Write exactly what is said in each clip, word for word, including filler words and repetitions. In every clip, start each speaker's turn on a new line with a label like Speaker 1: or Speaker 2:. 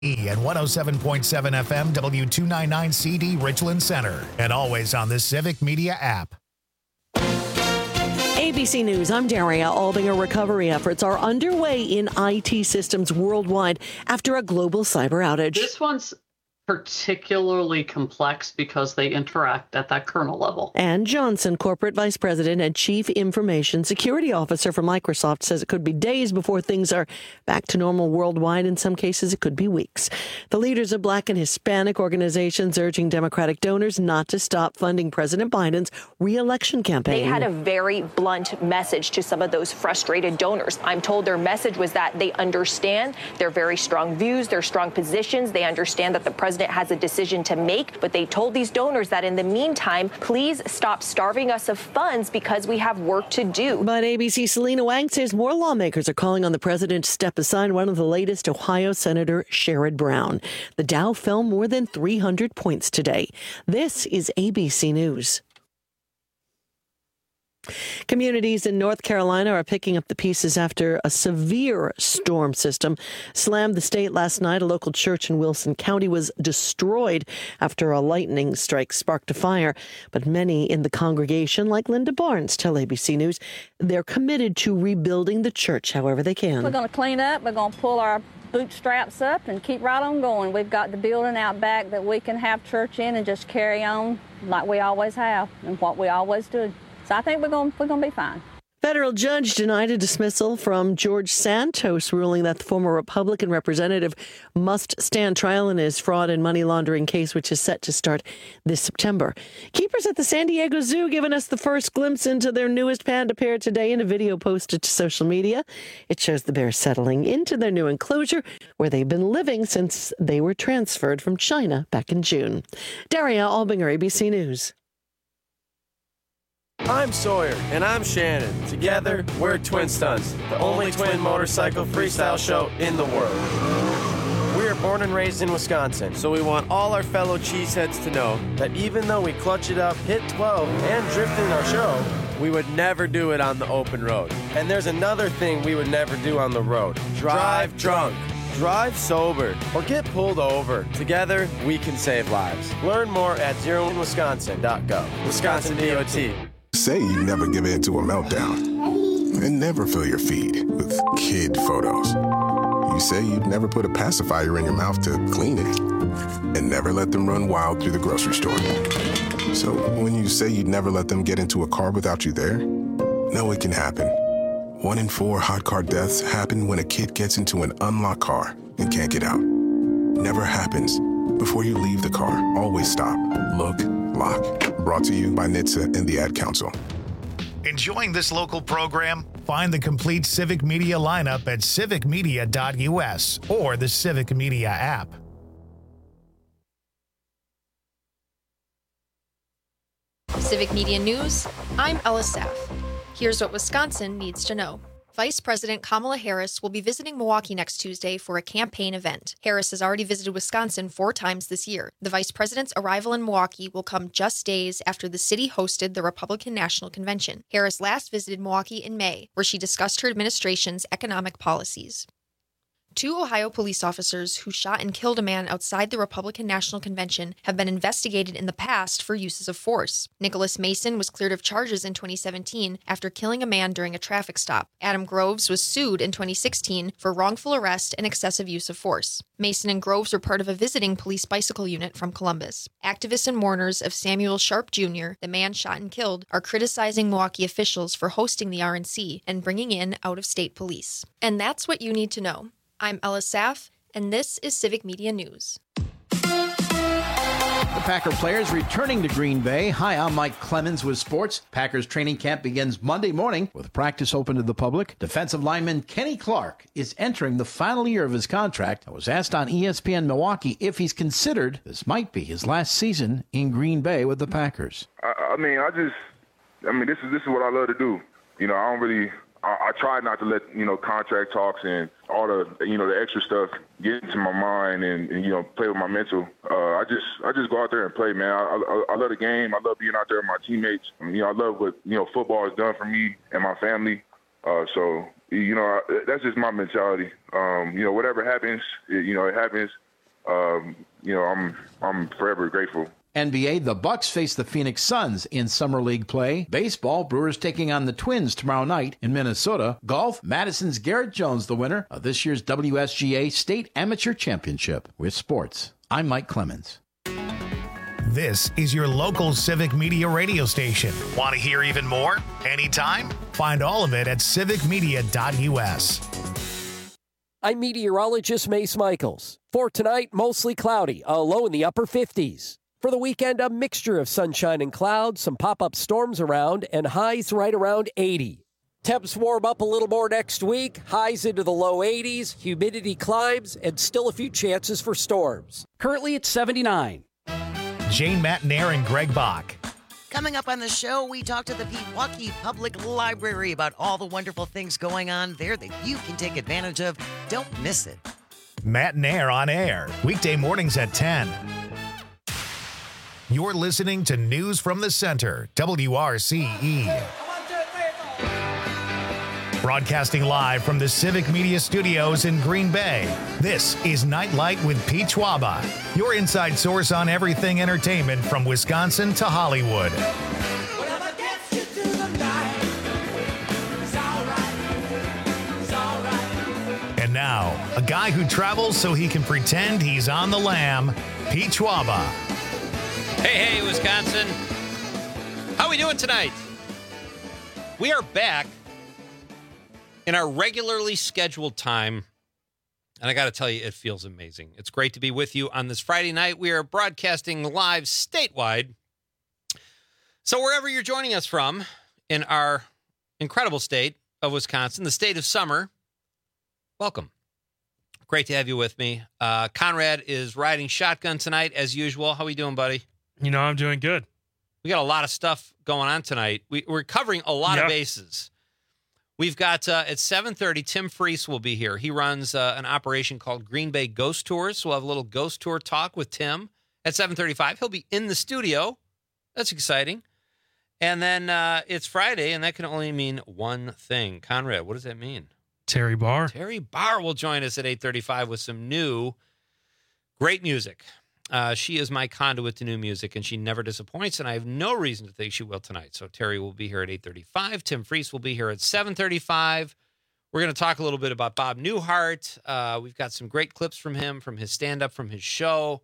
Speaker 1: And one oh seven point seven F M, W two ninety-nine C D, Richland Center. And always on the Civic Media app.
Speaker 2: A B C News, I'm Daria Albinger. Recovery efforts are underway in I T systems worldwide after a global cyber outage.
Speaker 3: This one's particularly complex because they interact at that kernel level.
Speaker 2: Ann Johnson, Corporate Vice President and Chief Information Security Officer for Microsoft, says it could be days before things are back to normal worldwide. In some cases, it could be weeks. The leaders of Black and Hispanic organizations urging Democratic donors not to stop funding President Biden's re-election campaign.
Speaker 4: They had a very blunt message to some of those frustrated donors. I'm told their message was that they understand their very strong views, their strong positions. They understand that the president has a decision to make, but they told these donors that in the meantime, please stop starving us of funds because we have work to do.
Speaker 2: But A B C's Selena Wang says more lawmakers are calling on the president to step aside. One of the latest, Ohio Senator Sherrod Brown. The Dow fell more than three hundred points today. This is A B C News. Communities in North Carolina are picking up the pieces after a severe storm system slammed the state last night. A local church in Wilson County was destroyed after a lightning strike sparked a fire. But many in the congregation, like Linda Barnes, tell A B C News, they're committed to rebuilding the church however they can.
Speaker 5: We're going to clean up. We're going to pull our bootstraps up and keep right on going. We've got the building out back that we can have church in and just carry on like we always have and what we always do. So I think we're going we're going to be fine.
Speaker 2: Federal judge denied a dismissal from George Santos, ruling that the former Republican representative must stand trial in his fraud and money laundering case, which is set to start this September. Keepers at the San Diego Zoo giving us the first glimpse into their newest panda pair today in a video posted to social media. It shows the bears settling into their new enclosure, where they've been living since they were transferred from China back in June. Daria Albinger, A B C News.
Speaker 6: I'm Sawyer, and I'm Shannon. Together, we're Twin Stunts, the only twin motorcycle freestyle show in the world. We are born and raised in Wisconsin, so we want all our fellow cheeseheads to know that even though we clutch it up, hit twelve, and drift in our show, we would never do it on the open road. And there's another thing we would never do on the road. Drive drunk. Drive sober or get pulled over. Together, we can save lives. Learn more at zero in wisconsin dot gov. Wisconsin D O T.
Speaker 7: Say you never give in to a meltdown and never fill your feed with kid photos. You say you'd never put a pacifier in your mouth to clean it and never let them run wild through the grocery store. So when you say you'd never let them get into a car without you there, know it can happen. One in four hot car deaths happen when a kid gets into an unlocked car and can't get out. Never happens. Before you leave the car, always stop, look, lock. Brought to you by N H T S A and the Ad Council.
Speaker 1: Enjoying this local program? Find the complete Civic Media lineup at civic media dot U S or the Civic Media app.
Speaker 8: Civic Media News, I'm Ella Saff. Here's what Wisconsin needs to know. Vice President Kamala Harris will be visiting Milwaukee next Tuesday for a campaign event. Harris has already visited Wisconsin four times this year. The vice president's arrival in Milwaukee will come just days after the city hosted the Republican National Convention. Harris last visited Milwaukee in May, where she discussed her administration's economic policies. Two Ohio police officers who shot and killed a man outside the Republican National Convention have been investigated in the past for uses of force. Nicholas Mason was cleared of charges in twenty seventeen after killing a man during a traffic stop. Adam Groves was sued in twenty sixteen for wrongful arrest and excessive use of force. Mason and Groves were part of a visiting police bicycle unit from Columbus. Activists and mourners of Samuel Sharp Junior, the man shot and killed, are criticizing Milwaukee officials for hosting the R N C and bringing in out-of-state police. And that's what you need to know. I'm Ella Saff, and this is Civic Media News.
Speaker 9: The Packer players returning to Green Bay. Hi, I'm Mike Clemens with sports. Packers training camp begins Monday morning with practice open to the public. Defensive lineman Kenny Clark is entering the final year of his contract. I was asked on E S P N Milwaukee if he's considered this might be his last season in Green Bay with the Packers.
Speaker 10: I, I mean, I just, I mean, this is this is what I love to do. You know, I don't really. I, I try not to let, you know, contract talks and all the, you know, the extra stuff get into my mind and, and you know, play with my mental. Uh, I just I just go out there and play, man. I, I, I love the game. I love being out there with my teammates. I mean, you know, I love what, you know, football has done for me and my family. Uh, so, you know, I, that's just my mentality. Um, you know, whatever happens, it, you know, it happens. um, you know, I'm I'm forever grateful.
Speaker 9: N B A, the Bucks face the Phoenix Suns in Summer League play. Baseball, Brewers taking on the Twins tomorrow night in Minnesota. Golf, Madison's Garrett Jones, the winner of this year's W S G A State Amateur Championship. With sports, I'm Mike Clemens.
Speaker 1: This is your local Civic Media radio station. Want to hear even more? Anytime? Find all of it at civic media dot U S.
Speaker 11: I'm meteorologist Mace Michaels. For tonight, mostly cloudy, a low in the upper fifties. For the weekend, a mixture of sunshine and clouds, some pop-up storms around, and highs right around eighty. Temps warm up a little more next week, highs into the low eighties, humidity climbs, and still a few chances for storms. Currently at seventy-nine.
Speaker 1: Jane Matnair and Greg Bach.
Speaker 12: Coming up on the show, we talk to the Pewaukee Public Library about all the wonderful things going on there that you can take advantage of. Don't miss it.
Speaker 1: Matnair on air, weekday mornings at ten. You're listening to News from the Center, W R C E. Broadcasting live from the Civic Media Studios in Green Bay, this is Nightlight with Pete Schwaba, your inside source on everything entertainment from Wisconsin to Hollywood. And now, a guy who travels so he can pretend he's on the lam, Pete Schwaba.
Speaker 13: Hey, hey, Wisconsin. How are we doing tonight? We are back in our regularly scheduled time, and I got to tell you, it feels amazing. It's great to be with you on this Friday night. We are broadcasting live statewide. So wherever you're joining us from in our incredible state of Wisconsin, the state of summer, welcome. Great to have you with me. Uh, Conrad is riding shotgun tonight, as usual. How are we doing, buddy?
Speaker 14: You know, I'm doing good.
Speaker 13: We got a lot of stuff going on tonight. We, we're covering a lot
Speaker 14: yep.
Speaker 13: of bases. We've got, uh, at seven thirty, Tim Freese will be here. He runs uh, an operation called Green Bay Ghost Tours, so we'll have a little ghost tour talk with Tim at seven thirty-five. He'll be in the studio. That's exciting. And then uh, it's Friday, and that can only mean one thing. Conrad, what does that mean?
Speaker 14: Terry Barr.
Speaker 13: Terry Barr will join us at eight thirty-five with some new, great music. Uh, she is my conduit to new music, and she never disappoints, and I have no reason to think she will tonight. So Terry will be here at eight thirty-five. Tim Freese will be here at seven thirty-five. We're going to talk a little bit about Bob Newhart. Uh, we've got some great clips from him, from his stand-up, from his show.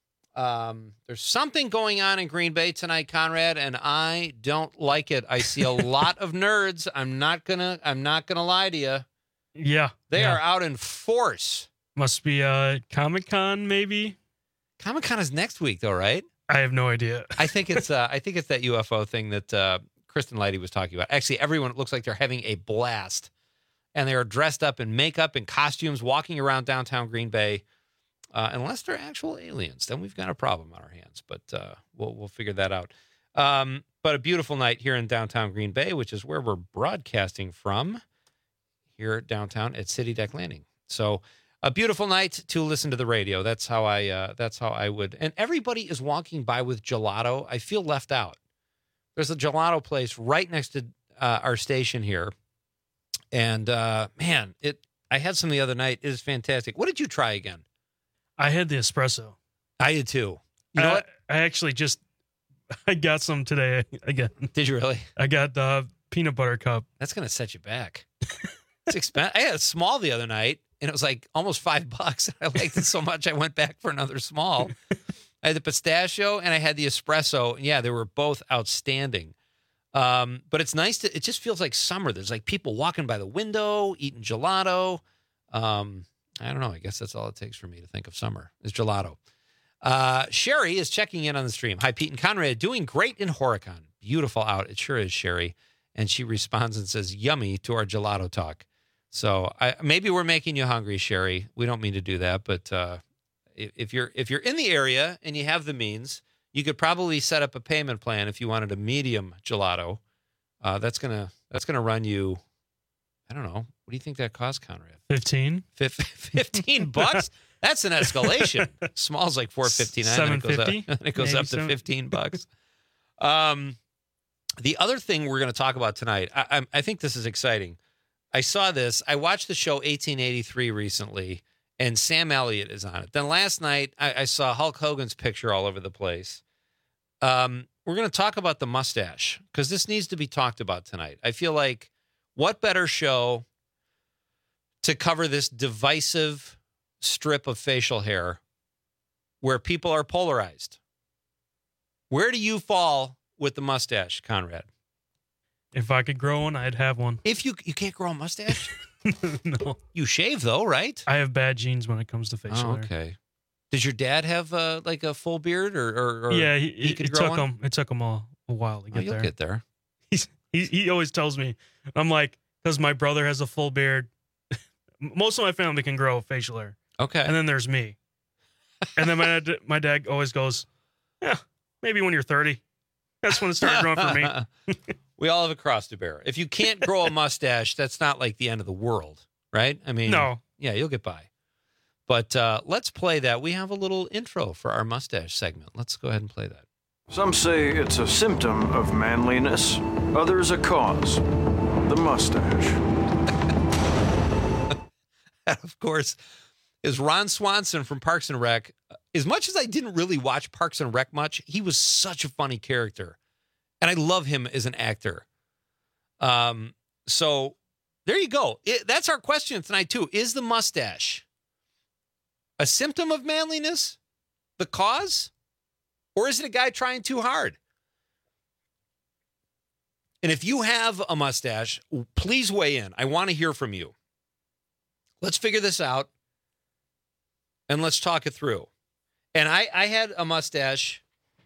Speaker 13: Um, there's something going on in Green Bay tonight, Conrad, and I don't like it. I see a lot of nerds. I'm not gonna. I'm not gonna lie to you.
Speaker 14: Yeah,
Speaker 13: they
Speaker 14: yeah.
Speaker 13: are out in force.
Speaker 14: Must be uh, Comic-Con, maybe.
Speaker 13: Comic-Con is next week, though, right?
Speaker 14: I have no idea.
Speaker 13: I think it's uh, I think it's that U F O thing that uh, Kristen Leidy was talking about. Actually, everyone looks like they're having a blast, and they are dressed up in makeup and costumes, walking around downtown Green Bay. Uh, unless they're actual aliens, then we've got a problem on our hands. But uh, we'll we'll figure that out. Um, but a beautiful night here in downtown Green Bay, which is where we're broadcasting from, here downtown at City Deck Landing. So. A beautiful night to listen to the radio. That's how I. Uh, that's how I would. And everybody is walking by with gelato. I feel left out. There's a gelato place right next to uh, our station here, and uh, man, it. I had some the other night. It is fantastic. What did you try again?
Speaker 14: I had the espresso.
Speaker 13: I did too. You know
Speaker 14: I,
Speaker 13: what?
Speaker 14: I actually just I got some today again.
Speaker 13: Did you really?
Speaker 14: I got the peanut butter cup.
Speaker 13: That's gonna set you back. It's expensive. I had a small the other night. And it was like almost five bucks. I liked it so much, I went back for another small. I had the pistachio and I had the espresso. And yeah, they were both outstanding. Um, but it's nice to, it just feels like summer. There's like people walking by the window, eating gelato. Um, I don't know. I guess that's all it takes for me to think of summer is gelato. Uh, Sherry is checking in on the stream. Hi, Pete and Conrad. Doing great in Horicon. Beautiful out. It sure is, Sherry. And she responds and says, yummy to our gelato talk. So I, maybe we're making you hungry, Sherry. We don't mean to do that, but uh, if, if you're if you're in the area and you have the means, you could probably set up a payment plan if you wanted a medium gelato. Uh, that's gonna that's gonna run you. I don't know. What do you think that costs, Conrad?
Speaker 14: Fifteen.
Speaker 13: Fif- Fifteen bucks. That's an escalation. Small's like four fifty nine.
Speaker 14: Seven
Speaker 13: Then it goes up,
Speaker 14: fifty.
Speaker 13: then it goes
Speaker 14: Maybe
Speaker 13: up to
Speaker 14: seven.
Speaker 13: fifteen bucks. Um, the other thing we're going to talk about tonight, I, I, I think this is exciting. I saw this. I watched the show eighteen eighty-three recently, and Sam Elliott is on it. Then last night, I, I saw Hulk Hogan's picture all over the place. Um, we're going to talk about the mustache because this needs to be talked about tonight. I feel like what better show to cover this divisive strip of facial hair where people are polarized. Where do you fall with the mustache, Conrad?
Speaker 14: If I could grow one, I'd have one.
Speaker 13: If you you can't grow a mustache?
Speaker 14: No.
Speaker 13: You shave though, right?
Speaker 14: I have bad genes when it comes to facial
Speaker 13: Oh,
Speaker 14: hair.
Speaker 13: okay. Does your dad have uh, like a full beard, or, or, or
Speaker 14: Yeah, he,
Speaker 13: he could
Speaker 14: it
Speaker 13: grow
Speaker 14: took
Speaker 13: one?
Speaker 14: him. It took him a, a while to
Speaker 13: Oh,
Speaker 14: get
Speaker 13: you'll
Speaker 14: there.
Speaker 13: get there.
Speaker 14: He's, he he always tells me, I'm like, because my brother has a full beard. Most of my family can grow facial hair.
Speaker 13: Okay.
Speaker 14: And then there's me. And then my dad, my dad always goes, yeah, maybe when you're thirty. That's when it started growing for me.
Speaker 13: We all have a cross to bear. If you can't grow a mustache, that's not like the end of the world, right? I mean,
Speaker 14: No.
Speaker 13: Yeah, you'll get by. But uh, let's play that. We have a little intro for our mustache segment. Let's go ahead and play that.
Speaker 15: Some say it's a symptom of manliness, others a cause. The mustache.
Speaker 13: That, of course, is Ron Swanson from Parks and Rec. As much as I didn't really watch Parks and Rec much, he was such a funny character. And I love him as an actor. Um, so there you go. It, that's our question tonight, too. Is the mustache a symptom of manliness, the cause, or is it a guy trying too hard? And if you have a mustache, please weigh in. I want to hear from you. Let's figure this out, and let's talk it through. And I, I had a mustache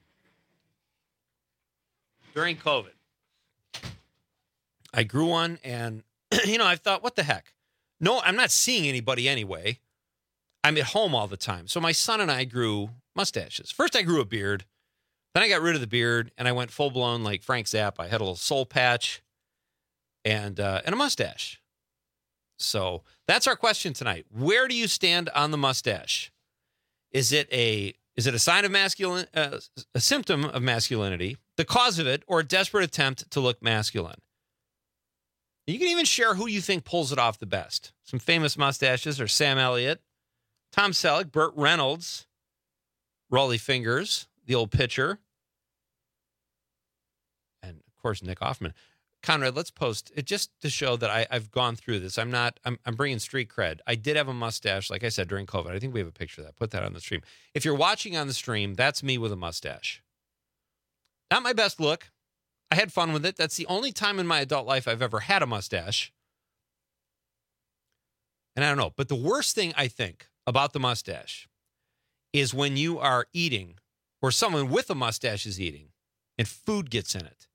Speaker 13: during COVID. I grew one, and, you know, I thought, what the heck? No, I'm not seeing anybody anyway. I'm at home all the time. So my son and I grew mustaches. First, I grew a beard. Then I got rid of the beard, and I went full-blown like Frank Zappa. I had a little soul patch and uh, and a mustache. So that's our question tonight. Where do you stand on the mustache? Is it a is it a sign of masculine, uh, a symptom of masculinity, the cause of it, or a desperate attempt to look masculine? You can even share who you think pulls it off the best. Some famous mustaches are Sam Elliott, Tom Selleck, Burt Reynolds, Rollie Fingers, the old pitcher, and of course Nick Offerman. Conrad, let's post it just to show that I, I've gone through this. I'm not, I'm, I'm bringing street cred. I did have a mustache, like I said, during COVID. I think we have a picture of that. Put that on the stream. If you're watching on the stream, that's me with a mustache. Not my best look. I had fun with it. That's the only time in my adult life I've ever had a mustache. And I don't know. But the worst thing I think about the mustache is when you are eating or someone with a mustache is eating and food gets in it.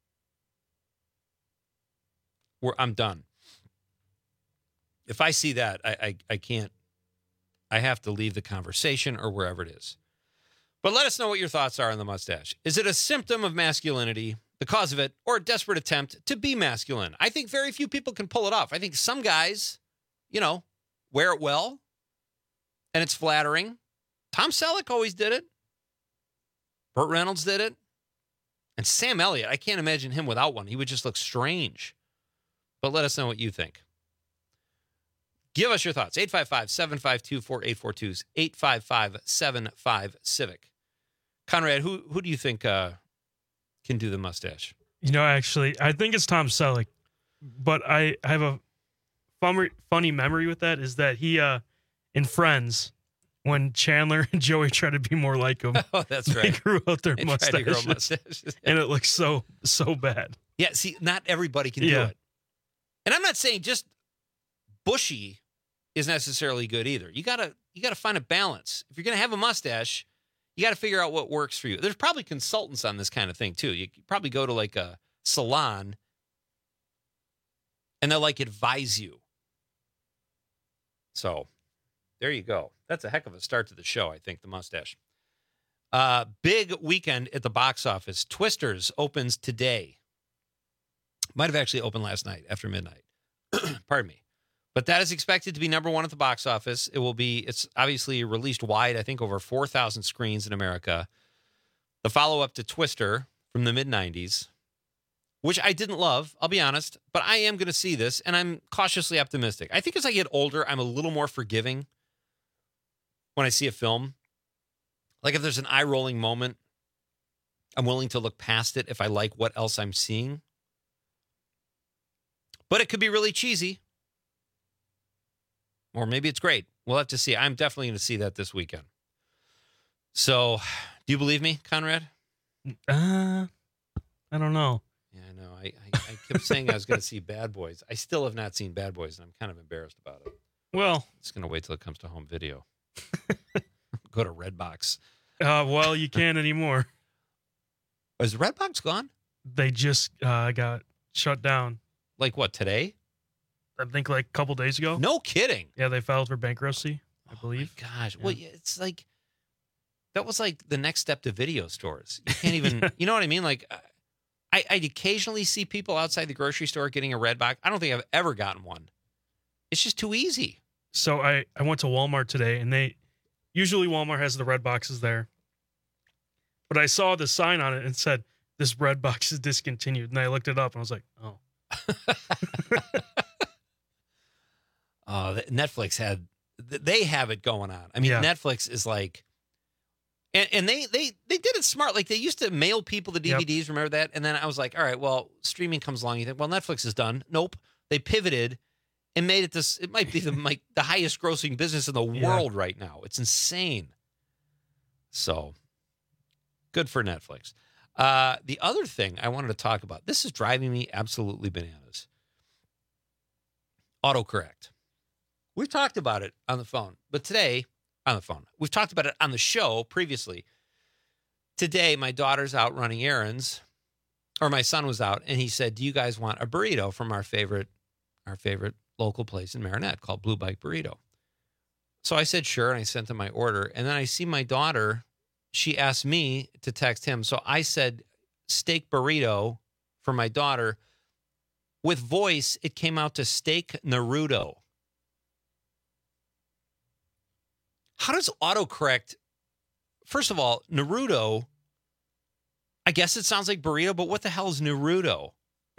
Speaker 13: Where I'm done. If I see that, I, I I can't. I have to leave the conversation or wherever it is. But let us know what your thoughts are on the mustache. Is it a symptom of masculinity, the cause of it, or a desperate attempt to be masculine? I think very few people can pull it off. I think some guys, you know, wear it well, and it's flattering. Tom Selleck always did it. Burt Reynolds did it. And Sam Elliott, I can't imagine him without one. He would just look strange. But let us know what you think. Give us your thoughts. eight five five, seven five two, four eight four two. eight five five, seven five, civic. Conrad, who who do you think uh, can do the mustache?
Speaker 14: You know, actually, I think it's Tom Selleck. But I have a fun, funny memory with that is that he, uh, in Friends, when Chandler and Joey try to be more like him,
Speaker 13: oh, that's
Speaker 14: they
Speaker 13: right.
Speaker 14: grew out their
Speaker 13: They tried to
Speaker 14: mustaches,
Speaker 13: grow mustaches.
Speaker 14: and it looks so so bad.
Speaker 13: Yeah, see, not everybody can
Speaker 14: Yeah.
Speaker 13: do it. And I'm not saying just bushy is necessarily good either. You gotta you gotta find a balance. If you're gonna have a mustache, you gotta figure out what works for you. There's probably consultants on this kind of thing too. You could probably go to like a salon and they'll like advise you. So there you go. That's a heck of a start to the show, I think, the mustache. Uh, big weekend at the box office. Twisters opens today. Might have actually opened last night after midnight. Pardon me. But that is expected to be number one at the box office. It will be, it's obviously released wide, I think over four thousand screens in America. The follow-up to Twister from the mid nineties, which I didn't love, I'll be honest, but I am going to see this, and I'm cautiously optimistic. I think as I get older, I'm a little more forgiving when I see a film. Like if there's an eye-rolling moment, I'm willing to look past it if I like what else I'm seeing. But it could be really cheesy. Or maybe it's great. We'll have to see. I'm definitely going to see that this weekend. So, do you believe me, Conrad?
Speaker 14: Uh, I don't know.
Speaker 13: Yeah, I know. I, I, I kept saying I was going to see Bad Boys. I still have not seen Bad Boys, and I'm kind of embarrassed about it.
Speaker 14: Well,
Speaker 13: it's going to wait till it comes to home video. Go to Redbox.
Speaker 14: Uh, well, you can't anymore.
Speaker 13: Is Redbox gone?
Speaker 14: They just uh, got shut down.
Speaker 13: Like what, today?
Speaker 14: I think like a couple days ago.
Speaker 13: No kidding.
Speaker 14: Yeah, they filed for bankruptcy, I
Speaker 13: oh
Speaker 14: believe.
Speaker 13: My gosh.
Speaker 14: Yeah.
Speaker 13: Well, it's like, that was like the next step to video stores. You can't even, yeah. You know what I mean? Like, I, I occasionally see people outside the grocery store getting a Redbox. I don't think I've ever gotten one. It's just too easy.
Speaker 14: So I, I went to Walmart today, and they, usually Walmart has the red boxes there. But I saw the sign on it and said, this red box is discontinued. And I looked it up and I was like, oh.
Speaker 13: uh, Netflix had, they have it going on. I mean, yeah. Netflix is like, and, and they, they, they did it smart. Like they used to mail people the D V Ds. Yep. Remember that? And then I was like, all right, well, streaming comes along. You think, well, Netflix is done. Nope. They pivoted and made it this, it might be the, like, the highest grossing business in the yeah. world right now. It's insane. So good for Netflix. Uh, the other thing I wanted to talk about, this is driving me absolutely bananas. Autocorrect. We've talked about it on the phone, but today, on the phone, we've talked about it on the show previously. Today, my daughter's out running errands, or my son was out, and he said, do you guys want a burrito from our favorite, our favorite local place in Marinette called Blue Bike Burrito? So I said, sure, and I sent him my order, and then I see my daughter, she asked me to text him. So I said steak burrito for my daughter. With voice, it came out to steak Naruto. How does autocorrect, first of all, Naruto, I guess it sounds like burrito, but what the hell is Naruto?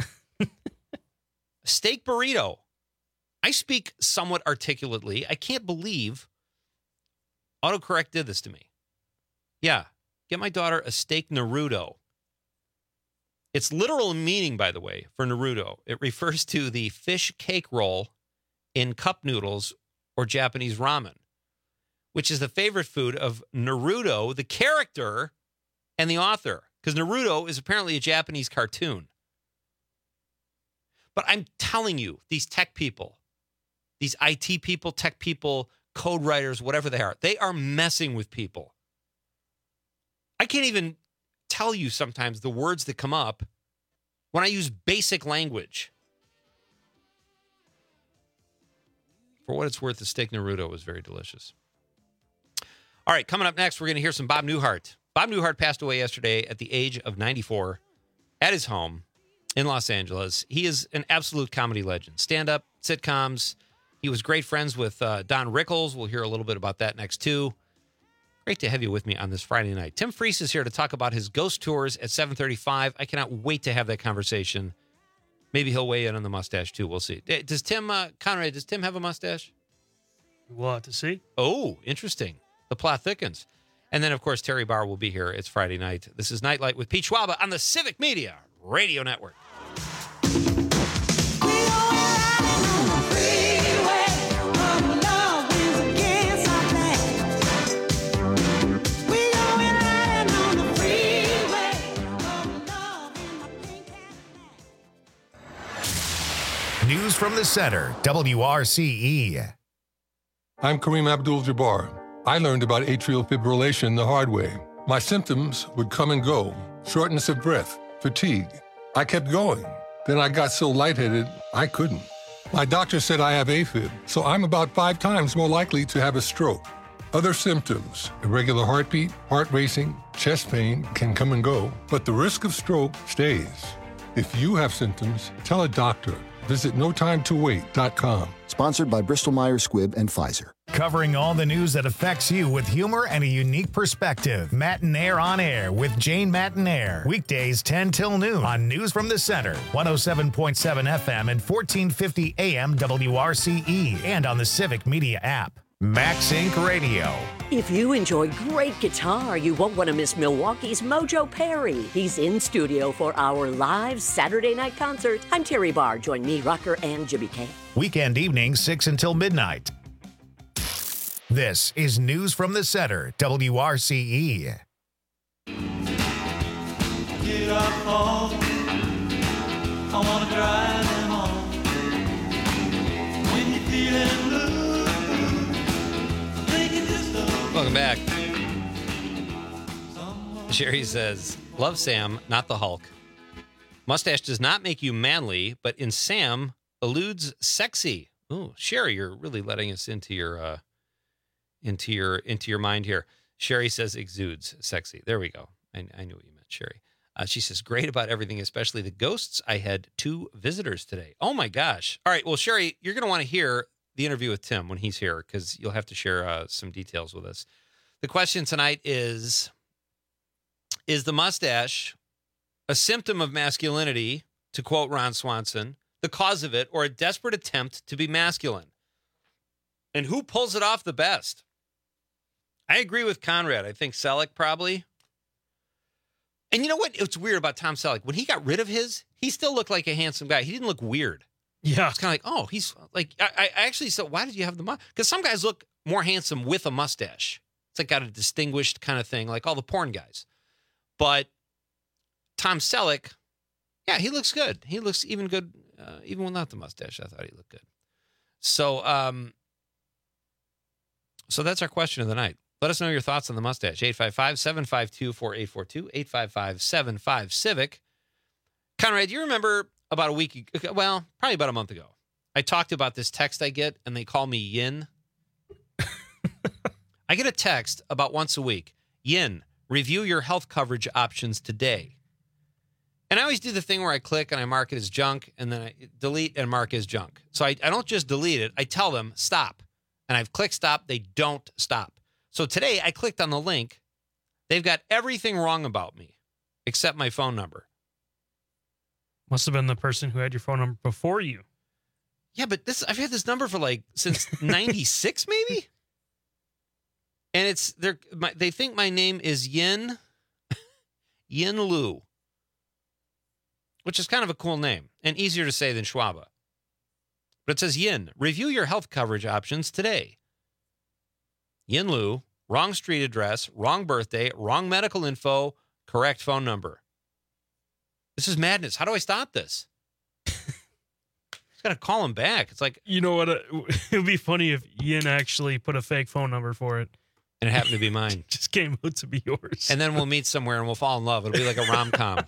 Speaker 13: Steak burrito. I speak somewhat articulately. I can't believe autocorrect did this to me. Yeah, get my daughter a steak Naruto. Its literal meaning, by the way, for Naruto, it refers to the fish cake roll in cup noodles or Japanese ramen, which is the favorite food of Naruto, the character, and the author, because Naruto is apparently a Japanese cartoon. But I'm telling you, these tech people, these I T people, tech people, code writers, whatever they are, they are messing with people. I can't even tell you sometimes the words that come up when I use basic language. For what it's worth, the steak Naruto was very delicious. All right, coming up next, we're going to hear some Bob Newhart. Bob Newhart passed away yesterday at the age of ninety-four at his home in Los Angeles. He is an absolute comedy legend. Stand-up, sitcoms. He was great friends with uh, Don Rickles. We'll hear a little bit about that next, too. Great to have you with me on this Friday night. Tim Freese is here to talk about his ghost tours at seven thirty-five. I cannot wait to have that conversation. Maybe he'll weigh in on the mustache, too. We'll see. Does Tim, uh, Conrad, does Tim have a mustache?
Speaker 14: We'll have to see.
Speaker 13: Oh, interesting. The plot thickens. And then, of course, Terry Barr will be here. It's Friday night. This is Nightlight with Pete Schwaba on the Civic Media Radio Network.
Speaker 1: News from the center, W R C E.
Speaker 16: I'm Kareem Abdul-Jabbar. I learned about atrial fibrillation the hard way. My symptoms would come and go, shortness of breath, fatigue. I kept going. Then I got so lightheaded, I couldn't. My doctor said I have AFib, so I'm about five times more likely to have a stroke. Other symptoms, irregular heartbeat, heart racing, chest pain can come and go, but the risk of stroke stays. If you have symptoms, tell a doctor. Visit no time to wait dot com.
Speaker 17: Sponsored by Bristol-Myers Squibb and Pfizer.
Speaker 1: Covering all the news that affects you with humor and a unique perspective. Matinaire on Air with Jane Matinaire. Weekdays ten till noon on News from the Center. one oh seven point seven F M and fourteen fifty A M W R C E. And on the Civic Media app. MaxInc Radio.
Speaker 18: If you enjoy great guitar, you won't want to miss Milwaukee's Mojo Perry. He's in studio for our live Saturday night concert. I'm Terry Barr. Join me, Rucker, and Jimmy K.
Speaker 1: Weekend evenings, six until midnight. This is News from the Center, W R C E.
Speaker 19: Get up home. I want to drive them home. When you're feeling blue, thinking this love.
Speaker 13: Welcome back. Sherry says, love Sam, not the Hulk. Mustache does not make you manly, but in Sam, eludes sexy. Ooh, Sherry, you're really letting us into your uh, into your into your mind here. Sherry says exudes sexy. There we go. I, I knew what you meant, Sherry. Uh, she says, great about everything, especially the ghosts. I had two visitors today. Oh, my gosh. All right. Well, Sherry, you're going to want to hear the interview with Tim when he's here because you'll have to share uh, some details with us. The question tonight is, is the mustache a symptom of masculinity, to quote Ron Swanson, the cause of it, or a desperate attempt to be masculine? And who pulls it off the best? I agree with Conrad. I think Selleck probably. And you know what? It's weird about Tom Selleck. When he got rid of his, he still looked like a handsome guy. He didn't look weird.
Speaker 14: Yeah.
Speaker 13: It's kind of like, oh, he's like, I, I actually said, why did you have the mustache? Because some guys look more handsome with a mustache. It's like got a distinguished kind of thing, like all the porn guys. But Tom Selleck, yeah, he looks good. He looks even good, uh, even without the mustache. I thought he looked good. So, um, so that's our question of the night. Let us know your thoughts on the mustache. eight five five, seven five two, four eight four two, eight five five, seven five, Civic. Conrad, do you remember about a week ago, well, probably about a month ago, I talked about this text I get, and they call me Yin. I get a text about once a week. Yin, review your health coverage options today. And I always do the thing where I click and I mark it as junk, and then I delete and mark as junk. So I, I don't just delete it. I tell them, stop. And I've clicked stop. They don't stop. So today I clicked on the link. They've got everything wrong about me except my phone number.
Speaker 14: Must have been the person who had your phone number before you.
Speaker 13: Yeah, but this I've had this number for like since ninety-six maybe. And it's they're my, they think my name is Yin Yin Lu, which is kind of a cool name and easier to say than Schwaba. But it says Yin, review your health coverage options today. Yin Lu, wrong street address, wrong birthday, wrong medical info, correct phone number. This is madness. How do I stop this? Just got to call him back. It's like,
Speaker 14: you know what? Uh, it would be funny if Yin actually put a fake phone number for it.
Speaker 13: And it happened to be mine.
Speaker 14: Just came out to be yours.
Speaker 13: And then we'll meet somewhere and we'll fall in love. It'll be like a rom-com.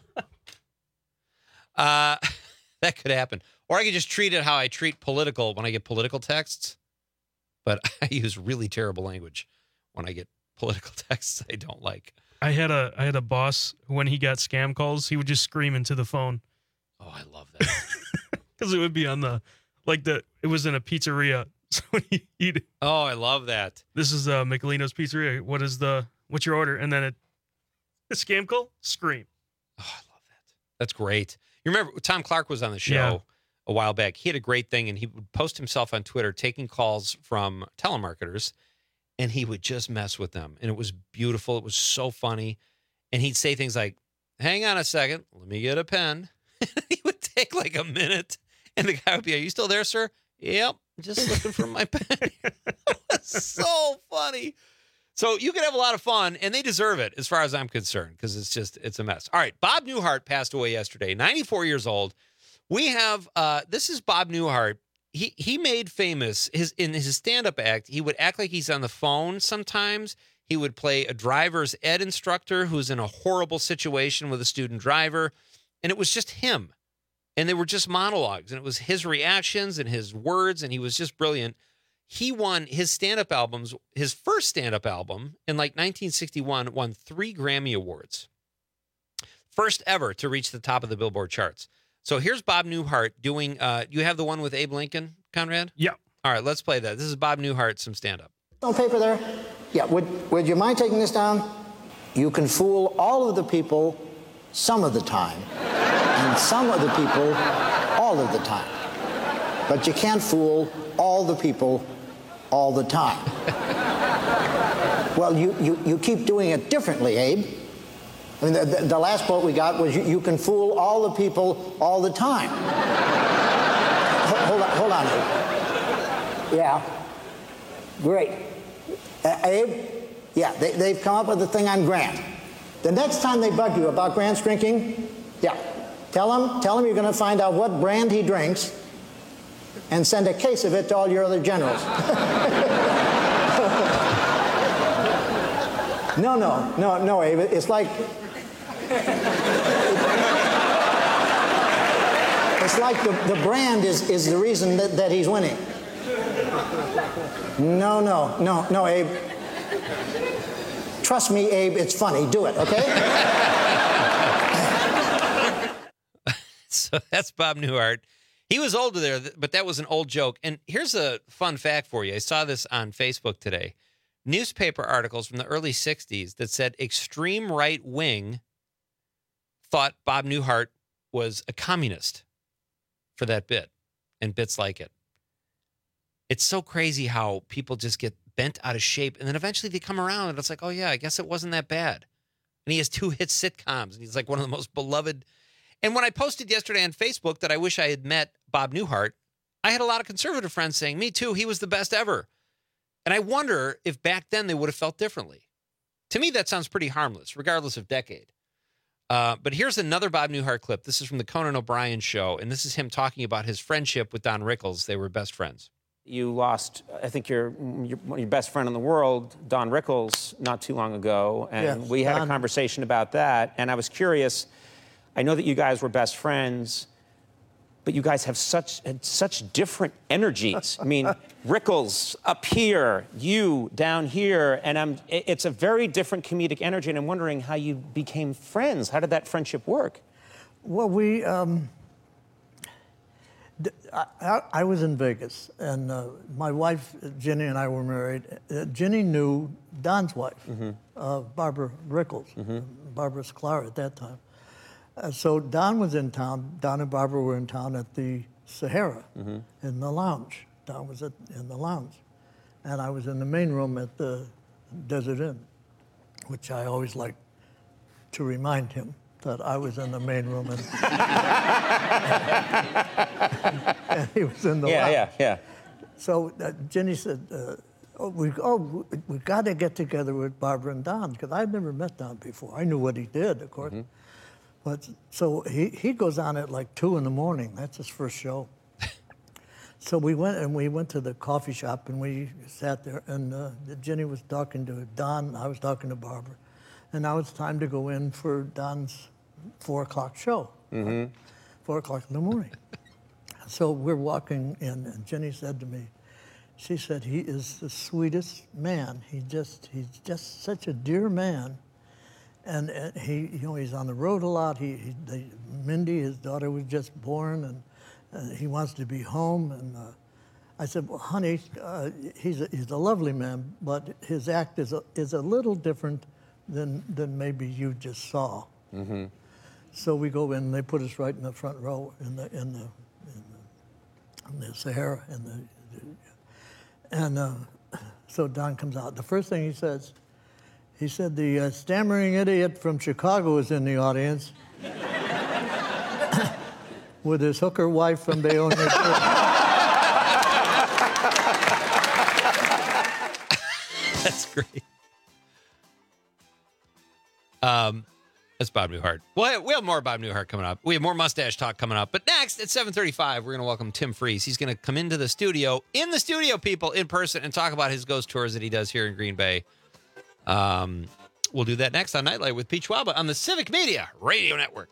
Speaker 13: uh, that could happen. Or I could just treat it how I treat political when I get political texts. But I use really terrible language when I get political texts I don't like.
Speaker 14: I had a I had a boss who, when he got scam calls, he would just scream into the phone.
Speaker 13: Oh, I love that.
Speaker 14: Because it would be on the, like the, it was in a pizzeria. So when you eat it.
Speaker 13: Oh, I love that.
Speaker 14: This is uh, Michelino's Pizzeria. What is the, what's your order? And then it, a scam call, scream.
Speaker 13: Oh, I love that. That's great. You remember Tom Clark was on the show.
Speaker 14: Yeah.
Speaker 13: A while back. He had a great thing, and he would post himself on Twitter taking calls from telemarketers, and he would just mess with them. And it was beautiful. It was so funny. And he'd say things like, hang on a second, let me get a pen. He would take like a minute, and the guy would be, are you still there, sir? Yep, just looking for my pen. It was so funny. So you can have a lot of fun, and they deserve it as far as I'm concerned, because it's just, it's a mess. All right, Bob Newhart passed away yesterday, ninety-four years old. We have, uh, this is Bob Newhart. He he made famous his in his stand-up act. He would act like he's on the phone sometimes. He would play a driver's ed instructor who's in a horrible situation with a student driver. And it was just him. And they were just monologues. And it was his reactions and his words. And he was just brilliant. He won his stand-up albums, his first stand-up album in like nineteen sixty-one, won three Grammy Awards. First ever to reach the top of the Billboard charts. So here's Bob Newhart doing, uh, you have the one with Abe Lincoln, Conrad?
Speaker 14: Yeah.
Speaker 13: All right, let's play that. This is Bob Newhart, some stand-up.
Speaker 20: On paper there? Yeah, would, would you mind taking this down? You can fool all of the people some of the time, and some of the people all of the time. But you can't fool all the people all the time. Well, you, you, you keep doing it differently, Abe. I mean, the, the, the last quote we got was, you, you can fool all the people all the time. Hold, hold on, hold on, Abe. Yeah. Great. Uh, Abe? Yeah, they, they've come up with the thing on Grant. The next time they bug you about Grant's drinking, yeah, tell him, tell him you're going to find out what brand he drinks and send a case of it to all your other generals. No, no, no, no, Abe. It's like... It's like the, the brand is, is the reason that, that he's winning. No, no, no, no, Abe. Trust me, Abe, it's funny. Do it, okay?
Speaker 13: So that's Bob Newhart. He was older there, but that was an old joke. And here's a fun fact for you. I saw this on Facebook today. Newspaper articles from the early sixties that said extreme right wing thought Bob Newhart was a communist for that bit and bits like it. It's so crazy how people just get bent out of shape and then eventually they come around and it's like, oh yeah, I guess it wasn't that bad. And he has two hit sitcoms and he's like one of the most beloved. And when I posted yesterday on Facebook that I wish I had met Bob Newhart, I had a lot of conservative friends saying, me too, he was the best ever. And I wonder if back then they would have felt differently. To me, that sounds pretty harmless, regardless of decade. Uh, but here's another Bob Newhart clip. This is from the Conan O'Brien show, and this is him talking about his friendship with Don Rickles. They were best friends.
Speaker 21: You lost, I think, your your, your best friend in the world, Don Rickles, not too long ago, and
Speaker 20: Yes,
Speaker 21: we had
Speaker 20: Don.
Speaker 21: a conversation about that. And I was curious. I know that you guys were best friends, but you guys have such had such different energies. I mean, Rickles up here, you down here, and I'm. It's a very different comedic energy. And I'm wondering how you became friends. How did that friendship work?
Speaker 22: Well, we. Um, I, I was in Vegas, and uh, my wife, Ginny, and I were married. Uh, Ginny knew Don's wife,
Speaker 21: Mm-hmm.
Speaker 22: uh, Barbara Rickles,
Speaker 21: Mhm.
Speaker 22: Barbara Sklar at that time. Uh, so Don was in town. Don and Barbara were in town at the Sahara,
Speaker 21: Mhm.
Speaker 22: in the lounge. Don was at, in the lounge. And I was in the main room at the Desert Inn, which I always like to remind him that I was in the main room and, and he was in the
Speaker 21: Yeah,
Speaker 22: lounge.
Speaker 21: yeah, yeah.
Speaker 22: So uh, Ginny said, uh, oh, we, oh, we, we got to get together with Barbara and Don, because I'd never met Don before. I knew what he did, of course. But so he, he goes on at like two in the morning. That's his first show. So we went and we went to the coffee shop and we sat there and uh, Ginny was talking to Don. I was talking to Barbara. And now it's time to go in for Don's four o'clock show.
Speaker 21: Mm-hmm.
Speaker 22: Four o'clock in the morning. So we're walking in and Ginny said to me, she said, he is the sweetest man. He just, he's just such a dear man. And uh, he, you know, he's on the road a lot. He, he they, Mindy, his daughter, was just born, and uh, he wants to be home. And uh, I said, well, honey, uh, he's a, he's a lovely man, but his act is a, is a little different than than maybe you just saw.
Speaker 21: Mm-hmm.
Speaker 22: So we go in, and they put us right in the front row in the in the in the, in the Sahara, in the, and uh, so Don comes out. The first thing he says. He said, the uh, stammering idiot from Chicago is in the audience with his hooker wife from Bayonne.
Speaker 13: That's great. Um, that's Bob Newhart. Well, we have more Bob Newhart coming up. We have more mustache talk coming up. But next, at seven thirty-five, we're going to welcome Tim Freeze. He's going to come into the studio, in the studio, people, in person, and talk about his ghost tours that he does here in Green Bay. Um, we'll do that next on Nightlight with Pete Schwaba on the Civic Media Radio Network.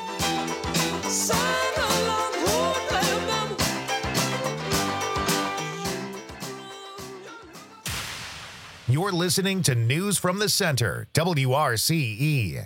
Speaker 1: You're listening to News from the Center, W R C E.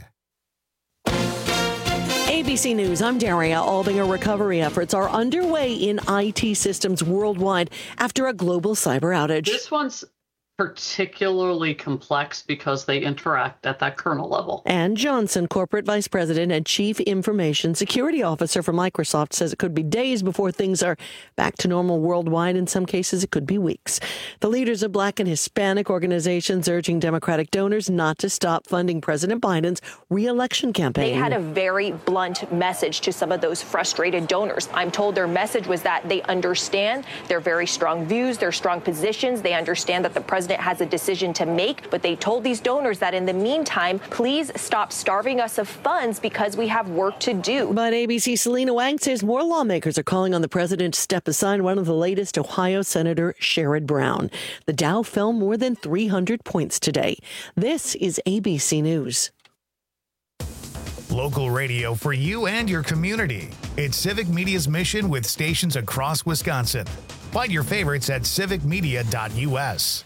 Speaker 2: A B C News, I'm Daria Albinger. Recovery efforts are underway in I T systems worldwide after a global cyber outage.
Speaker 3: This one's particularly complex because they interact at that kernel level.
Speaker 2: Ann Johnson, Corporate Vice President and Chief Information Security Officer for Microsoft, says it could be days before things are back to normal worldwide. In some cases, it could be weeks. The leaders of Black and Hispanic organizations urging Democratic donors not to stop funding President Biden's re-election campaign.
Speaker 4: They had a very blunt message to some of those frustrated donors. I'm told their message was that they understand their very strong views, their strong positions. They understand that the president has a decision to make, but they told these donors that in the meantime, please stop starving us of funds because we have work to do.
Speaker 2: But A B C's Selena Wang says more lawmakers are calling on the president to step aside. One of the latest, Ohio Senator Sherrod Brown. The Dow fell more than three hundred points today. This is A B C News.
Speaker 1: Local radio for you and your community. It's Civic Media's mission with stations across Wisconsin. Find your favorites at civic media dot U S.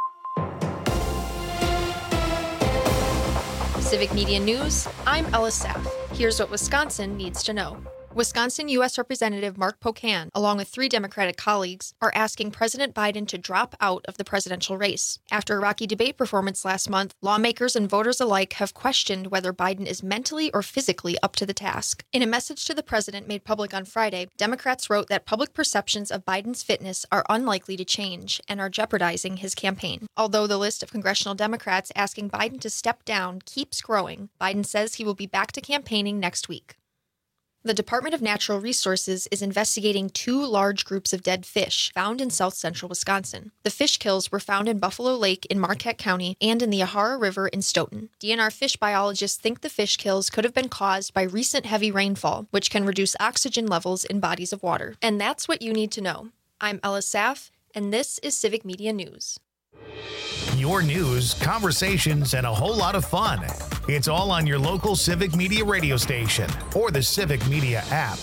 Speaker 8: Civic Media News, I'm Ella Saff. Here's what Wisconsin needs to know. Wisconsin U S Representative Mark Pocan, along with three Democratic colleagues, are asking President Biden to drop out of the presidential race. After a rocky debate performance last month, lawmakers and voters alike have questioned whether Biden is mentally or physically up to the task. In a message to the president made public on Friday, Democrats wrote that public perceptions of Biden's fitness are unlikely to change and are jeopardizing his campaign. Although the list of congressional Democrats asking Biden to step down keeps growing, Biden says he will be back to campaigning next week. The Department of Natural Resources is investigating two large groups of dead fish found in south central Wisconsin. The fish kills were found in Buffalo Lake in Marquette County and in the Yahara River in Stoughton. D N R fish biologists think the fish kills could have been caused by recent heavy rainfall, which can reduce oxygen levels in bodies of water. And that's what you need to know. I'm Ella Saff, and this is Civic Media News.
Speaker 1: Your news, conversations, and a whole lot of fun. It's all on your local Civic Media radio station or the Civic Media app.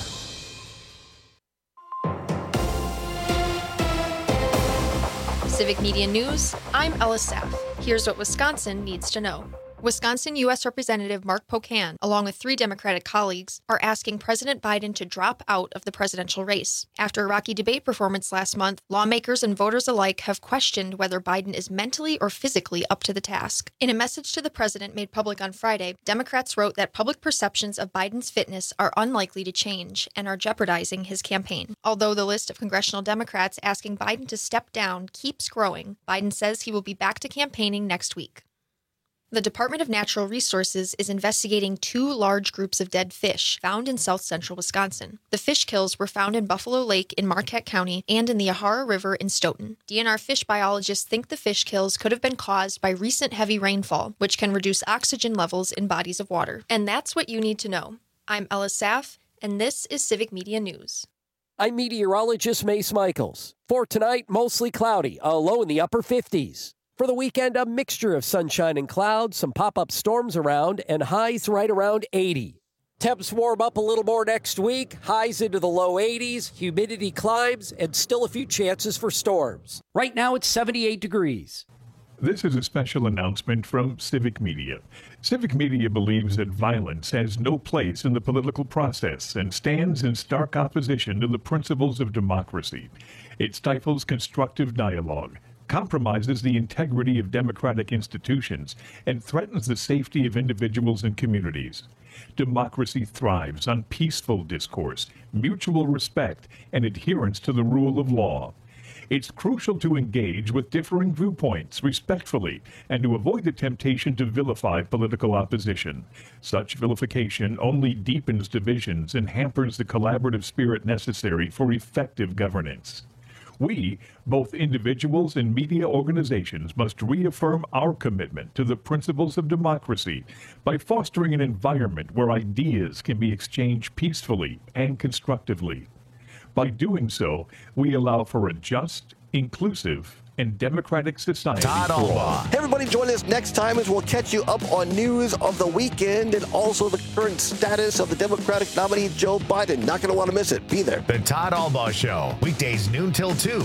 Speaker 8: Civic Media News, I'm Ella Saff. Here's what Wisconsin needs to know. Wisconsin U S Representative Mark Pocan, along with three Democratic colleagues, are asking President Biden to drop out of the presidential race. After a rocky debate performance last month, lawmakers and voters alike have questioned whether Biden is mentally or physically up to the task. In a message to the president made public on Friday, Democrats wrote that public perceptions of Biden's fitness are unlikely to change and are jeopardizing his campaign. Although the list of congressional Democrats asking Biden to step down keeps growing, Biden says he will be back to campaigning next week. The Department of Natural Resources is investigating two large groups of dead fish found in south central Wisconsin. The fish kills were found in Buffalo Lake in Marquette County and in the Yahara River in Stoughton. D N R fish biologists think the fish kills could have been caused by recent heavy rainfall, which can reduce oxygen levels in bodies of water. And that's what you need to know. I'm Ella Saff, and this is Civic Media News.
Speaker 11: I'm meteorologist Mace Michaels. For tonight, mostly cloudy, a low in the upper fifties. For the weekend, a mixture of sunshine and clouds, some pop-up storms around, and highs right around eighty. Temps warm up a little more next week, highs into the low eighties, humidity climbs, and still a few chances for storms. Right now, it's seventy-eight degrees.
Speaker 5: This is a special announcement from Civic Media. Civic Media believes that violence has no place in the political process and stands in stark opposition to the principles of democracy. It stifles constructive dialogue, compromises the integrity of democratic institutions, and threatens the safety of individuals and communities. Democracy thrives on peaceful discourse, mutual respect, and adherence to the rule of law. It's crucial to engage with differing viewpoints respectfully and to avoid the temptation to vilify political opposition. Such vilification only deepens divisions and hampers the collaborative spirit necessary for effective governance. We, both individuals and media organizations, must reaffirm our commitment to the principles of democracy by fostering an environment where ideas can be exchanged peacefully and constructively. By doing so, we allow for a just, inclusive, and democratic society
Speaker 23: Todd
Speaker 5: for all.
Speaker 23: Albaugh. Hey everybody, join us next time as we'll catch you up on news of the weekend and also the current status of the Democratic nominee Joe Biden. Not going to want to miss it. Be there.
Speaker 1: The Todd Albaugh Show, weekdays noon till two.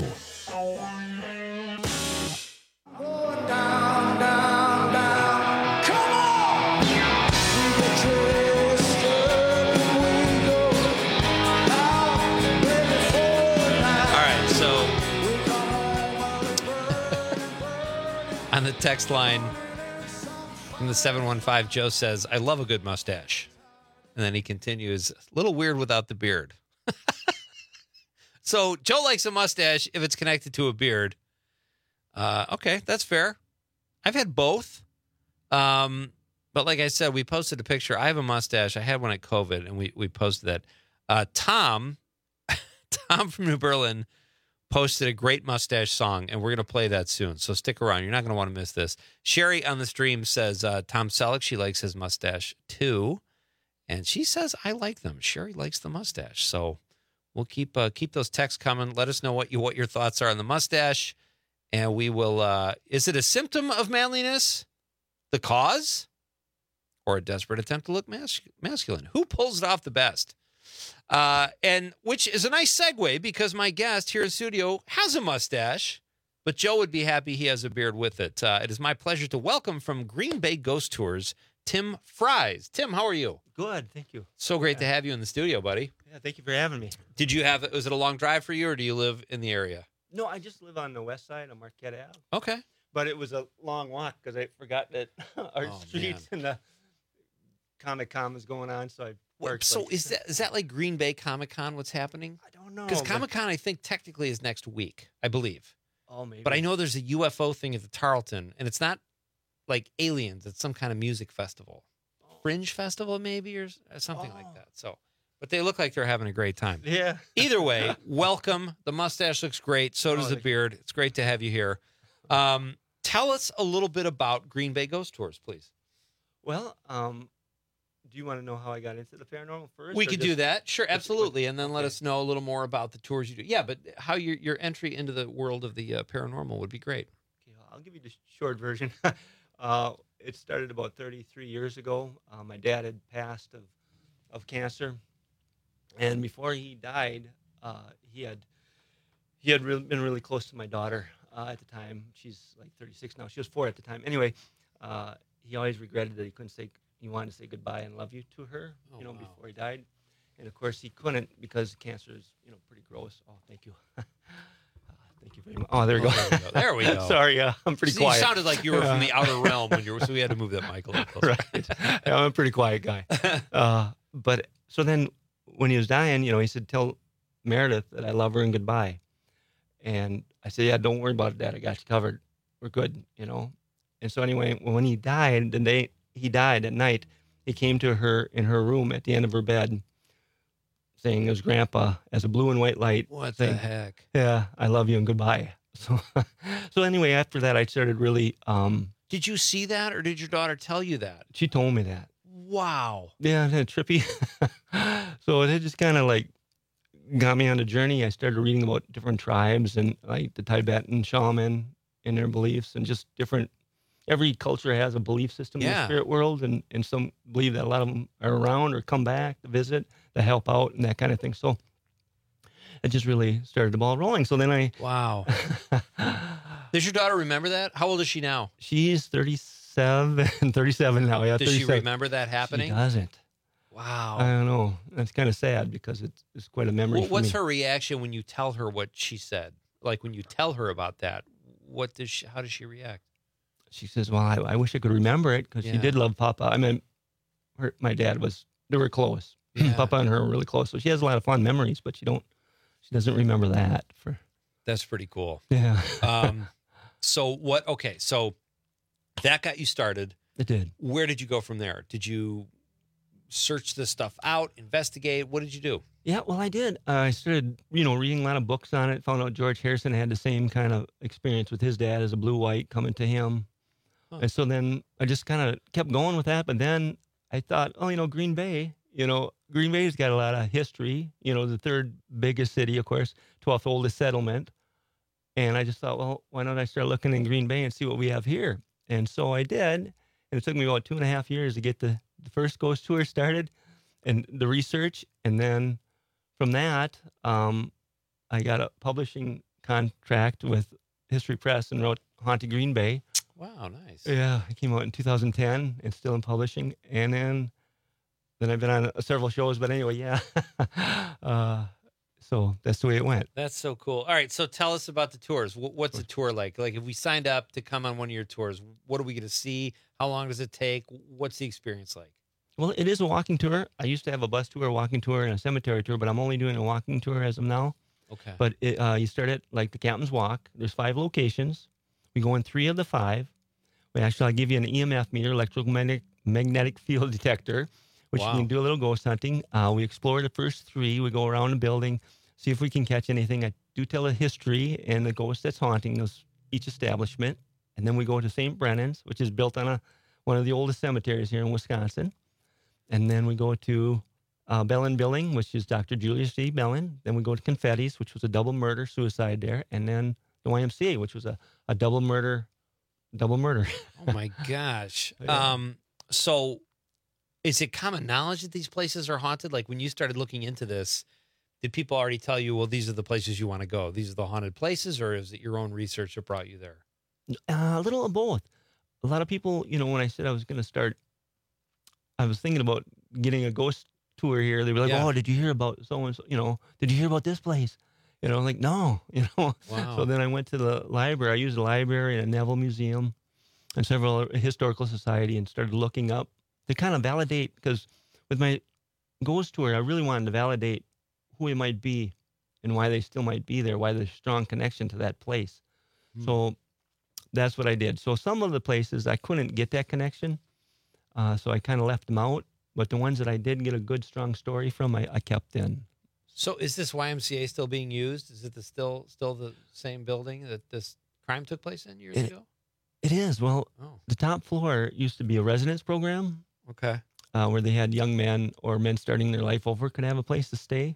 Speaker 13: text line from the seven one five, Joe says, I love a good mustache. And then he continues, a little weird without the beard. So Joe likes a mustache if it's connected to a beard. Uh, okay, that's fair. I've had both. Um, but like I said, we posted a picture. I have a mustache. I had one at COVID, and we, we posted that. Uh, Tom, Tom from New Berlin posted a great mustache song, and we're going to play that soon. So stick around. You're not going to want to miss this. Sherry on the stream says uh, Tom Selleck, she likes his mustache too. And she says, I like them. Sherry likes the mustache. So we'll keep uh, keep those texts coming. Let us know what you what your thoughts are on the mustache. And we will, uh, is it a symptom of manliness? The cause? Or a desperate attempt to look mas- masculine? Who pulls it off the best? Uh, and which is a nice segue because my guest here in studio has a mustache, but Joe would be happy he has a beard with it. Uh, it is my pleasure to welcome from Green Bay Ghost Tours, Tim Fries. Tim, how are you?
Speaker 6: Good, thank you.
Speaker 13: So great to have you in the studio, buddy.
Speaker 6: Yeah, thank you for having me.
Speaker 13: Did you have, was it a long drive for you or do you live in the area?
Speaker 6: No, I just live on the west side of Marquette Ave.
Speaker 13: Okay.
Speaker 6: But it was a long walk because I forgot that our
Speaker 13: Oh,
Speaker 6: streets and the Comic Con was going on, so I worked.
Speaker 13: So
Speaker 6: like,
Speaker 13: is that is that like Green Bay Comic Con? What's happening?
Speaker 6: I don't know.
Speaker 13: Because
Speaker 6: but-
Speaker 13: Comic Con, I think technically is next week, I believe.
Speaker 6: Oh, maybe.
Speaker 13: But I know there's a U F O thing at the Tarleton, and it's not like aliens. It's some kind of music festival, Fringe Festival maybe, or something like that. So, but they look like they're having a great time.
Speaker 6: Yeah.
Speaker 13: Either way, welcome. The mustache looks great. So does
Speaker 6: Oh,
Speaker 13: the
Speaker 6: thank
Speaker 13: beard. It's great to have you here. Um, tell us a little bit about Green Bay Ghost Tours, please.
Speaker 6: Well, um, do you want to know how I got into the paranormal first?
Speaker 13: We
Speaker 6: or
Speaker 13: could
Speaker 6: just-
Speaker 13: do that. Sure,
Speaker 6: just-
Speaker 13: absolutely. And then let us know a little more about the tours you do. Yeah, but how your your entry into the world of the uh, paranormal would be great.
Speaker 6: Okay, I'll give you the short version. uh, it started about thirty-three years ago. Uh, my dad had passed of, of cancer. And before he died, uh, he had he had re- been really close to my daughter uh, at the time. She's like thirty-six now. She was four at the time. Anyway, uh, he always regretted that he couldn't say, he wanted to say goodbye and love you to her,
Speaker 13: Oh,
Speaker 6: you know,
Speaker 13: wow.
Speaker 6: before he died. And of course, he couldn't because cancer is, you know, pretty gross. Oh, thank you. uh, thank you very much. Oh, there we
Speaker 13: Oh,
Speaker 6: go.
Speaker 13: there we go. There we go.
Speaker 6: Sorry, uh, I'm pretty
Speaker 13: See,
Speaker 6: quiet.
Speaker 13: You sounded like you were from the outer realm when you were, so we had to move that mic a little closer.
Speaker 6: Right. Yeah, I'm a pretty quiet guy. Uh, but so then when he was dying, you know, he said, tell Meredith that I love her and goodbye. And I said, yeah, don't worry about it, Dad. I got you covered. We're good, you know. And so anyway, when he died, the day he died at night, he came to her in her room at the end of her bed saying, it was Grandpa, as a blue and white light.
Speaker 13: What
Speaker 6: saying,
Speaker 13: the heck?
Speaker 6: Yeah, I love you and goodbye. So, so anyway, after that, I started really, um,
Speaker 13: Did you see that, or did your daughter tell you that?
Speaker 6: she told me that.
Speaker 13: Wow.
Speaker 6: Yeah, isn't it trippy? So it just kind of like got me on a journey. I started reading about different tribes and like the Tibetan shaman and their beliefs and just different. Every culture has a belief system in
Speaker 13: Yeah.
Speaker 6: the spirit world, and, and some believe that a lot of them are around or come back to visit, to help out and that kind of thing. So it just really started the ball rolling. So then I.
Speaker 13: Wow. Does your daughter remember that? How old is she now?
Speaker 6: She's thirty-seven, thirty-seven now. Yeah,
Speaker 13: Does she
Speaker 6: thirty-seven.
Speaker 13: remember that happening?
Speaker 6: She doesn't.
Speaker 13: Wow.
Speaker 6: I don't know. That's kind of sad because it's, it's quite a memory
Speaker 13: Wh-
Speaker 6: for
Speaker 13: What's
Speaker 6: me.
Speaker 13: her reaction when you tell her what she said? Like when you tell her about that, what does she, how does she react?
Speaker 6: She says, well, I, I wish I could remember it because she
Speaker 13: Yeah.
Speaker 6: did love Papa. I mean, her, my dad was, they were close.
Speaker 13: Yeah.
Speaker 6: Papa and her were really close. So she has a lot of fond memories, but she don't, she doesn't remember that. For
Speaker 13: That's pretty cool.
Speaker 6: Yeah.
Speaker 13: um, so what, okay, so that got you started.
Speaker 6: It did.
Speaker 13: Where did you go from there? Did you search this stuff out, investigate? What did you do?
Speaker 6: Yeah, well, I did. Uh, I started, you know, reading a lot of books on it. Found out George Harrison had the same kind of experience with his dad as a blue-white coming to him.
Speaker 13: Huh.
Speaker 6: And so then I just kind of kept going with that. But then I thought, oh, you know, Green Bay, you know, Green Bay's got a lot of history. You know, the third biggest city, of course, twelfth oldest settlement. And I just thought, well, why don't I start looking in Green Bay and see what we have here? And so I did. And it took me about two and a half years to get the, the first ghost tour started and the research. And then from that, um, I got a publishing contract with History Press and wrote Haunted Green Bay.
Speaker 13: Wow, nice.
Speaker 6: Yeah, it came out in two thousand ten and still in publishing. And then then I've been on uh, several shows. But anyway, yeah. uh, So that's the way it went.
Speaker 13: That's so cool. All right, so tell us about the tours. Wh- What's a tour like? Like if we signed up to come on one of your tours, what are we going to see? How long does it take? What's the experience like?
Speaker 6: Well, it is a walking tour. I used to have a bus tour, a walking tour, and a cemetery tour, but I'm only doing a walking tour as of now.
Speaker 13: Okay.
Speaker 6: But it, uh, you start at like the Captain's Walk. There's five locations. We go in three of the five. We actually, I'll give you an E M F meter, electromagnetic magnetic field detector, which
Speaker 13: Wow.
Speaker 6: you can do a little ghost hunting. Uh, we explore the first three. We go around the building, see if we can catch anything. I do tell a history and the ghost that's haunting those, each establishment. And then we go to Saint Brennan's, which is built on a one of the oldest cemeteries here in Wisconsin. And then we go to uh, Bellin Building, which is Doctor Julius C. Bellin. Then we go to Confetti's, which was a double murder, suicide there. And then the Y M C A, which was a, a double murder, double murder.
Speaker 13: Oh, my gosh.
Speaker 6: Yeah.
Speaker 13: Um, so is it common knowledge that these places are haunted? Like when you started looking into this, did people already tell you, well, these are the places you want to go? These are the haunted places, or is it your own research that brought you there?
Speaker 6: Uh, a little of both. A lot of people, you know, when I said I was going to start, I was thinking about getting a ghost tour here. They were like,
Speaker 13: Yeah.
Speaker 6: oh, did you hear about so-and-so, you know, did you hear about this place? You know, I'm like, no, you know.
Speaker 13: Wow.
Speaker 6: So then I went to the library. I used the library and a Neville Museum and several other- historical society and started looking up to kind of validate, because with my ghost tour, I really wanted to validate who it might be and why they still might be there, why there's a strong connection to that place.
Speaker 13: Hmm.
Speaker 6: So that's what I did. So some of the places I couldn't get that connection, uh, so I kind of left them out. But the ones that I did get a good, strong story from, I, I kept in.
Speaker 13: So is this Y M C A still being used? Is it the still still the same building that this crime took place in years
Speaker 6: It-
Speaker 13: ago?
Speaker 6: It is. Well,
Speaker 13: Oh.
Speaker 6: the top floor used to be a residence program.
Speaker 13: Okay.
Speaker 6: Uh, where they had young men or men starting their life over could have a place to stay.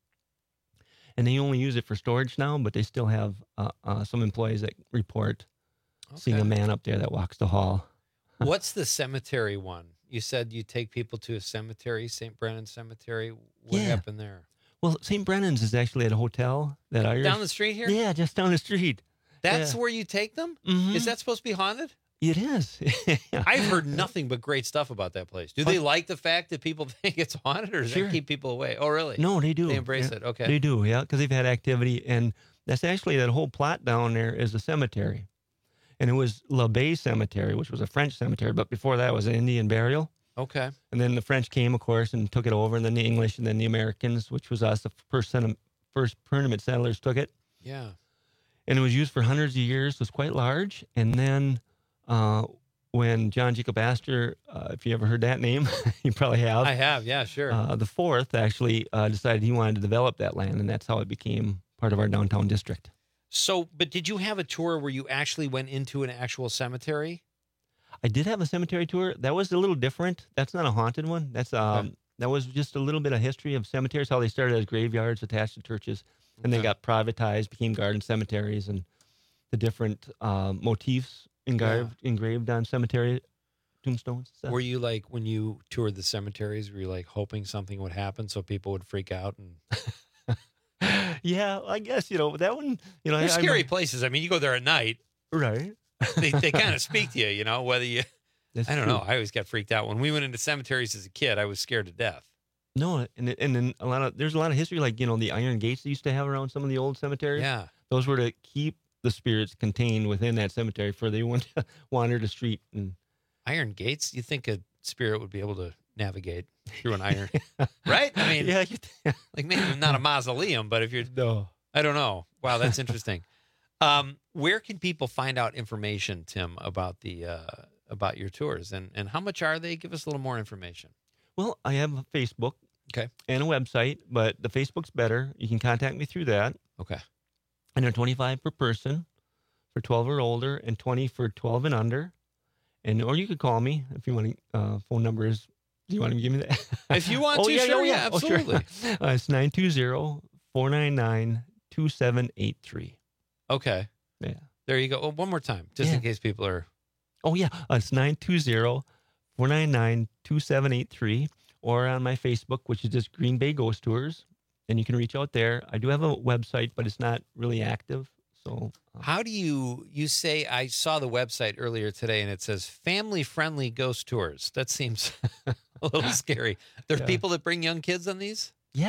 Speaker 6: And they only use it for storage now, but they still have uh, uh, some employees that report seeing a
Speaker 13: Okay.
Speaker 6: man up there that walks the hall.
Speaker 13: What's the cemetery one? You said you take people to a cemetery, Saint Brennan Cemetery. What
Speaker 6: Yeah.
Speaker 13: happened there?
Speaker 6: Well, Saint Brennan's is actually at a hotel that Irish.
Speaker 13: Down the street here?
Speaker 6: Yeah, just down the street.
Speaker 13: That's
Speaker 6: Yeah.
Speaker 13: where you take them?
Speaker 6: Mhm.
Speaker 13: Is that supposed to be haunted?
Speaker 6: It is.
Speaker 13: I've heard nothing but great stuff about that place. Do they like the fact that people think it's haunted, or does
Speaker 6: Sure.
Speaker 13: that keep people away? Oh, really?
Speaker 6: No, they do.
Speaker 13: They embrace
Speaker 6: Yeah.
Speaker 13: it. Okay.
Speaker 6: They do, yeah, because they've had activity. And that's actually, that whole plot down there is a cemetery. And it was L'Abbaye Cemetery, which was a French cemetery. But before that, it was an Indian burial.
Speaker 13: Okay.
Speaker 6: And then the French came, of course, and took it over. And then the English, and then the Americans, which was us, the first, sen- first permanent settlers, took it.
Speaker 13: Yeah.
Speaker 6: And it was used for hundreds of years. It was quite large. And then uh, when John Jacob Astor, uh, if you ever heard that name, you probably have.
Speaker 13: I have. Yeah, sure.
Speaker 6: Uh, the fourth actually uh, decided he wanted to develop that land, and that's how it became part of our downtown district.
Speaker 13: So, but did you have a tour where you actually went into an actual cemetery?
Speaker 6: I did have a cemetery tour. That was a little different. That's not a haunted one. That's um,
Speaker 13: Okay.
Speaker 6: that was just a little bit of history of cemeteries, how they started as graveyards attached to churches, and they
Speaker 13: Okay.
Speaker 6: got privatized, became garden cemeteries, and the different uh, motifs engraved engraved on cemetery tombstones. and stuff.
Speaker 13: Were you like, when you toured the cemeteries, were you like hoping something would happen so people would freak out? And
Speaker 6: Yeah, I guess, you know, that one, you know,
Speaker 13: they're
Speaker 6: I,
Speaker 13: scary
Speaker 6: I'm,
Speaker 13: places. I mean, you go there at night,
Speaker 6: right?
Speaker 13: they they kind of speak to you, you know, whether you,
Speaker 6: That's
Speaker 13: I don't
Speaker 6: true.
Speaker 13: know. I always got freaked out. When we went into cemeteries as a kid, I was scared to death.
Speaker 6: No, and it- and then a lot of there's a lot of history, like, you know, the iron gates they used to have around some of the old cemeteries.
Speaker 13: Yeah.
Speaker 6: Those were to keep the spirits contained within that cemetery, for they wouldn't wander the street. And
Speaker 13: Iron gates, you think a spirit would be able to navigate through an iron, right? I mean,
Speaker 6: yeah, you
Speaker 13: like maybe not a mausoleum, but if you're,
Speaker 6: no,
Speaker 13: I don't know. Wow, that's interesting. um, where can people find out information, Tim, about the uh, about your tours, and and how much are they? Give us a little more information.
Speaker 6: Well, I have a Facebook,
Speaker 13: okay,
Speaker 6: and a website, but the Facebook's better. You can contact me through that.
Speaker 13: Okay,
Speaker 6: and they're twenty-five per person for twelve or older, and twenty for twelve and under. And or you could call me if you want to. Uh, phone number is. Do you want to give me that?
Speaker 13: If you want
Speaker 6: Oh,
Speaker 13: to,
Speaker 6: yeah,
Speaker 13: sure,
Speaker 6: yeah,
Speaker 13: yeah,
Speaker 6: oh, sure.
Speaker 13: absolutely.
Speaker 6: Uh, it's nine two zero, four nine nine, two seven eight three.
Speaker 13: Okay,
Speaker 6: Yeah.
Speaker 13: there you go. Oh, one more time, just in
Speaker 6: Yeah.
Speaker 13: case people are.
Speaker 6: Oh, yeah. Uh, it's nine two zero, four nine nine, two seven eight three, or on my Facebook, which is just Green Bay Ghost Tours. And you can reach out there. I do have a website, but it's not really active. So
Speaker 13: How do you you say? I saw the website earlier today, and it says family friendly ghost tours. That seems a little scary. There are
Speaker 6: Yeah.
Speaker 13: people that bring young kids on these.
Speaker 6: yes.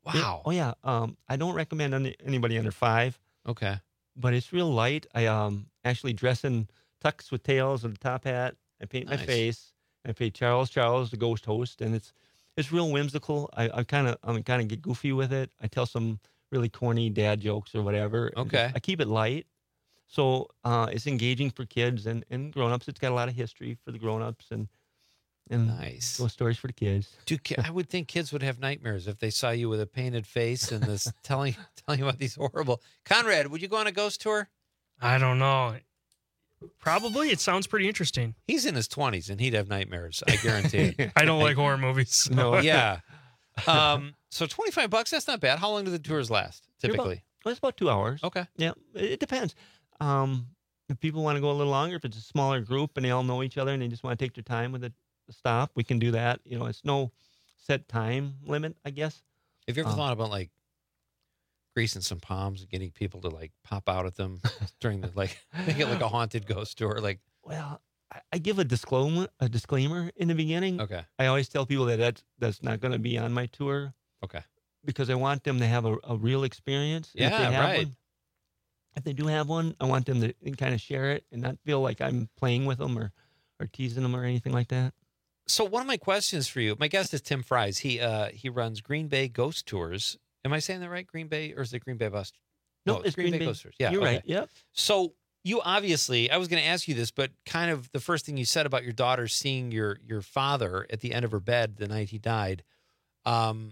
Speaker 13: Wow.
Speaker 6: Yeah. Oh yeah. Um, I don't recommend any, anybody under five.
Speaker 13: Okay.
Speaker 6: But it's real light. I um actually dress in tux with tails and a top hat. I paint
Speaker 13: Nice.
Speaker 6: my face. I play Charles Charles, the ghost host, and it's it's real whimsical. I, I kind of I'm kind of get goofy with it. I tell some really corny dad jokes or whatever. and
Speaker 13: Okay.
Speaker 6: just- I keep it light. So uh, it's engaging for kids and, and grown-ups. It's got a lot of history for the grown-ups and and
Speaker 13: Nice.
Speaker 6: those stories for the kids.
Speaker 13: Do ki- I would think kids would have nightmares if they saw you with a painted face and this telling telling you about these horrible. Conrad, would you go on a ghost tour?
Speaker 14: I don't know. Probably. It sounds pretty interesting.
Speaker 13: He's in his twenties and he'd have nightmares. I guarantee it.
Speaker 14: I don't like horror movies.
Speaker 6: No.
Speaker 13: Yeah. Um, so twenty-five bucks, that's not bad. How long do the tours last
Speaker 6: They're about-
Speaker 13: typically?
Speaker 6: well, it's about two hours.
Speaker 13: Okay.
Speaker 6: Yeah, it, it depends. Um, if people want to go a little longer, if it's a smaller group and they all know each other and they just want to take their time with a stop, we can do that. You know, it's no set time limit, I guess.
Speaker 13: Have you ever
Speaker 6: Um,
Speaker 13: thought about like greasing some palms and getting people to like pop out at them during the like make it like a haunted ghost tour? Like,
Speaker 6: Well, I, I give a disclaimer, a disclaimer in the beginning.
Speaker 13: okay,
Speaker 6: I always tell people that that's, that's not going to be on my tour
Speaker 13: okay,
Speaker 6: because I want them to have a, a real experience. And if they
Speaker 13: Yeah,
Speaker 6: have
Speaker 13: right.
Speaker 6: one- if they do have one, I want them to kind of share it and not feel like I'm playing with them or, or teasing them or anything like that.
Speaker 13: So one of my questions for you, my guest is Tim Fries. He uh he runs Green Bay Ghost Tours. Am I saying that right? Green Bay, or is it Green Bay Bus?
Speaker 6: No, it's Green Bay.
Speaker 13: Ghost Tours. Yeah,
Speaker 6: You're
Speaker 13: okay.
Speaker 6: right. Yep.
Speaker 13: So you obviously, I was going to ask you this, but kind of the first thing you said about your daughter seeing your your father at the end of her bed the night he died. Um,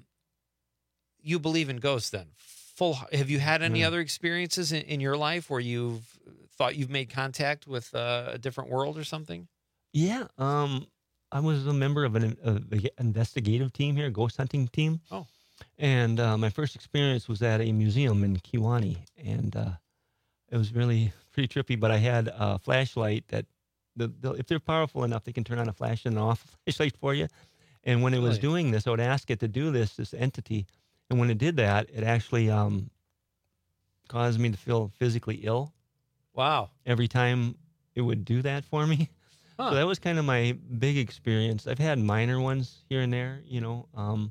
Speaker 13: you believe in ghosts then? Full. Have you had any
Speaker 6: Mm.
Speaker 13: other experiences in, in your life where you've thought you've made contact with uh, a different world or something?
Speaker 6: Yeah. Um, I was a member of an of the investigative team here, ghost hunting team.
Speaker 13: Oh.
Speaker 6: And uh, my first experience was at a museum in Kiwani, and uh, it was really pretty trippy. But I had a flashlight that, the, the if they're powerful enough, they can turn on a flash and off a flashlight for you. And when it was
Speaker 13: Really?
Speaker 6: doing this, I would ask it to do this, this entity. And when it did that, it actually um, caused me to feel physically ill
Speaker 13: Wow.
Speaker 6: every time it would do that for me.
Speaker 13: Huh.
Speaker 6: So that was kind of my big experience. I've had minor ones here and there, you know, um,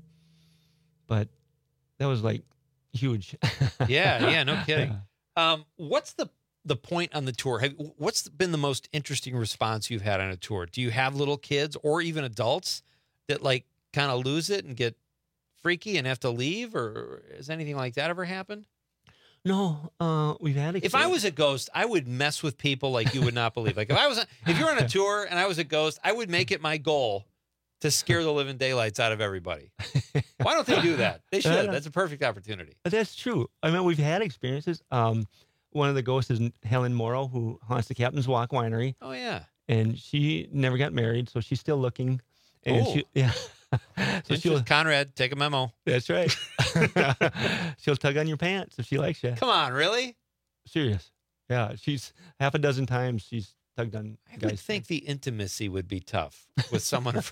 Speaker 6: but that was like huge.
Speaker 13: Yeah, yeah, no kidding.
Speaker 6: Yeah.
Speaker 13: Um, what's the the point on the tour? Have, what's been the most interesting response you've had on a tour? Do you have little kids or even adults that like kind of lose it and get freaky and have to leave, or has anything like that ever happened?
Speaker 6: No, uh, we've had.
Speaker 13: If I was a ghost, I would mess with people like you would not believe. Like if I was, on- if you're on a tour and I was a ghost, I would make it my goal to scare the living daylights out of everybody. Why don't they do that? They should. That's a perfect opportunity.
Speaker 6: But that's true. I mean, we've had experiences. Um, one of the ghosts is Helen Morrow, who haunts the Captain's Walk Winery.
Speaker 13: Oh yeah.
Speaker 6: And she never got married, so she's still looking. And
Speaker 13: Oh.
Speaker 6: she, yeah. So she'll,
Speaker 13: Just Conrad, take a memo.
Speaker 6: that's right. She'll tug on your pants if she likes you.
Speaker 13: Come on, really?
Speaker 6: Serious. Yeah, she's half a dozen times she's tugged on
Speaker 13: I would
Speaker 6: guys.
Speaker 13: think the intimacy would be tough with someone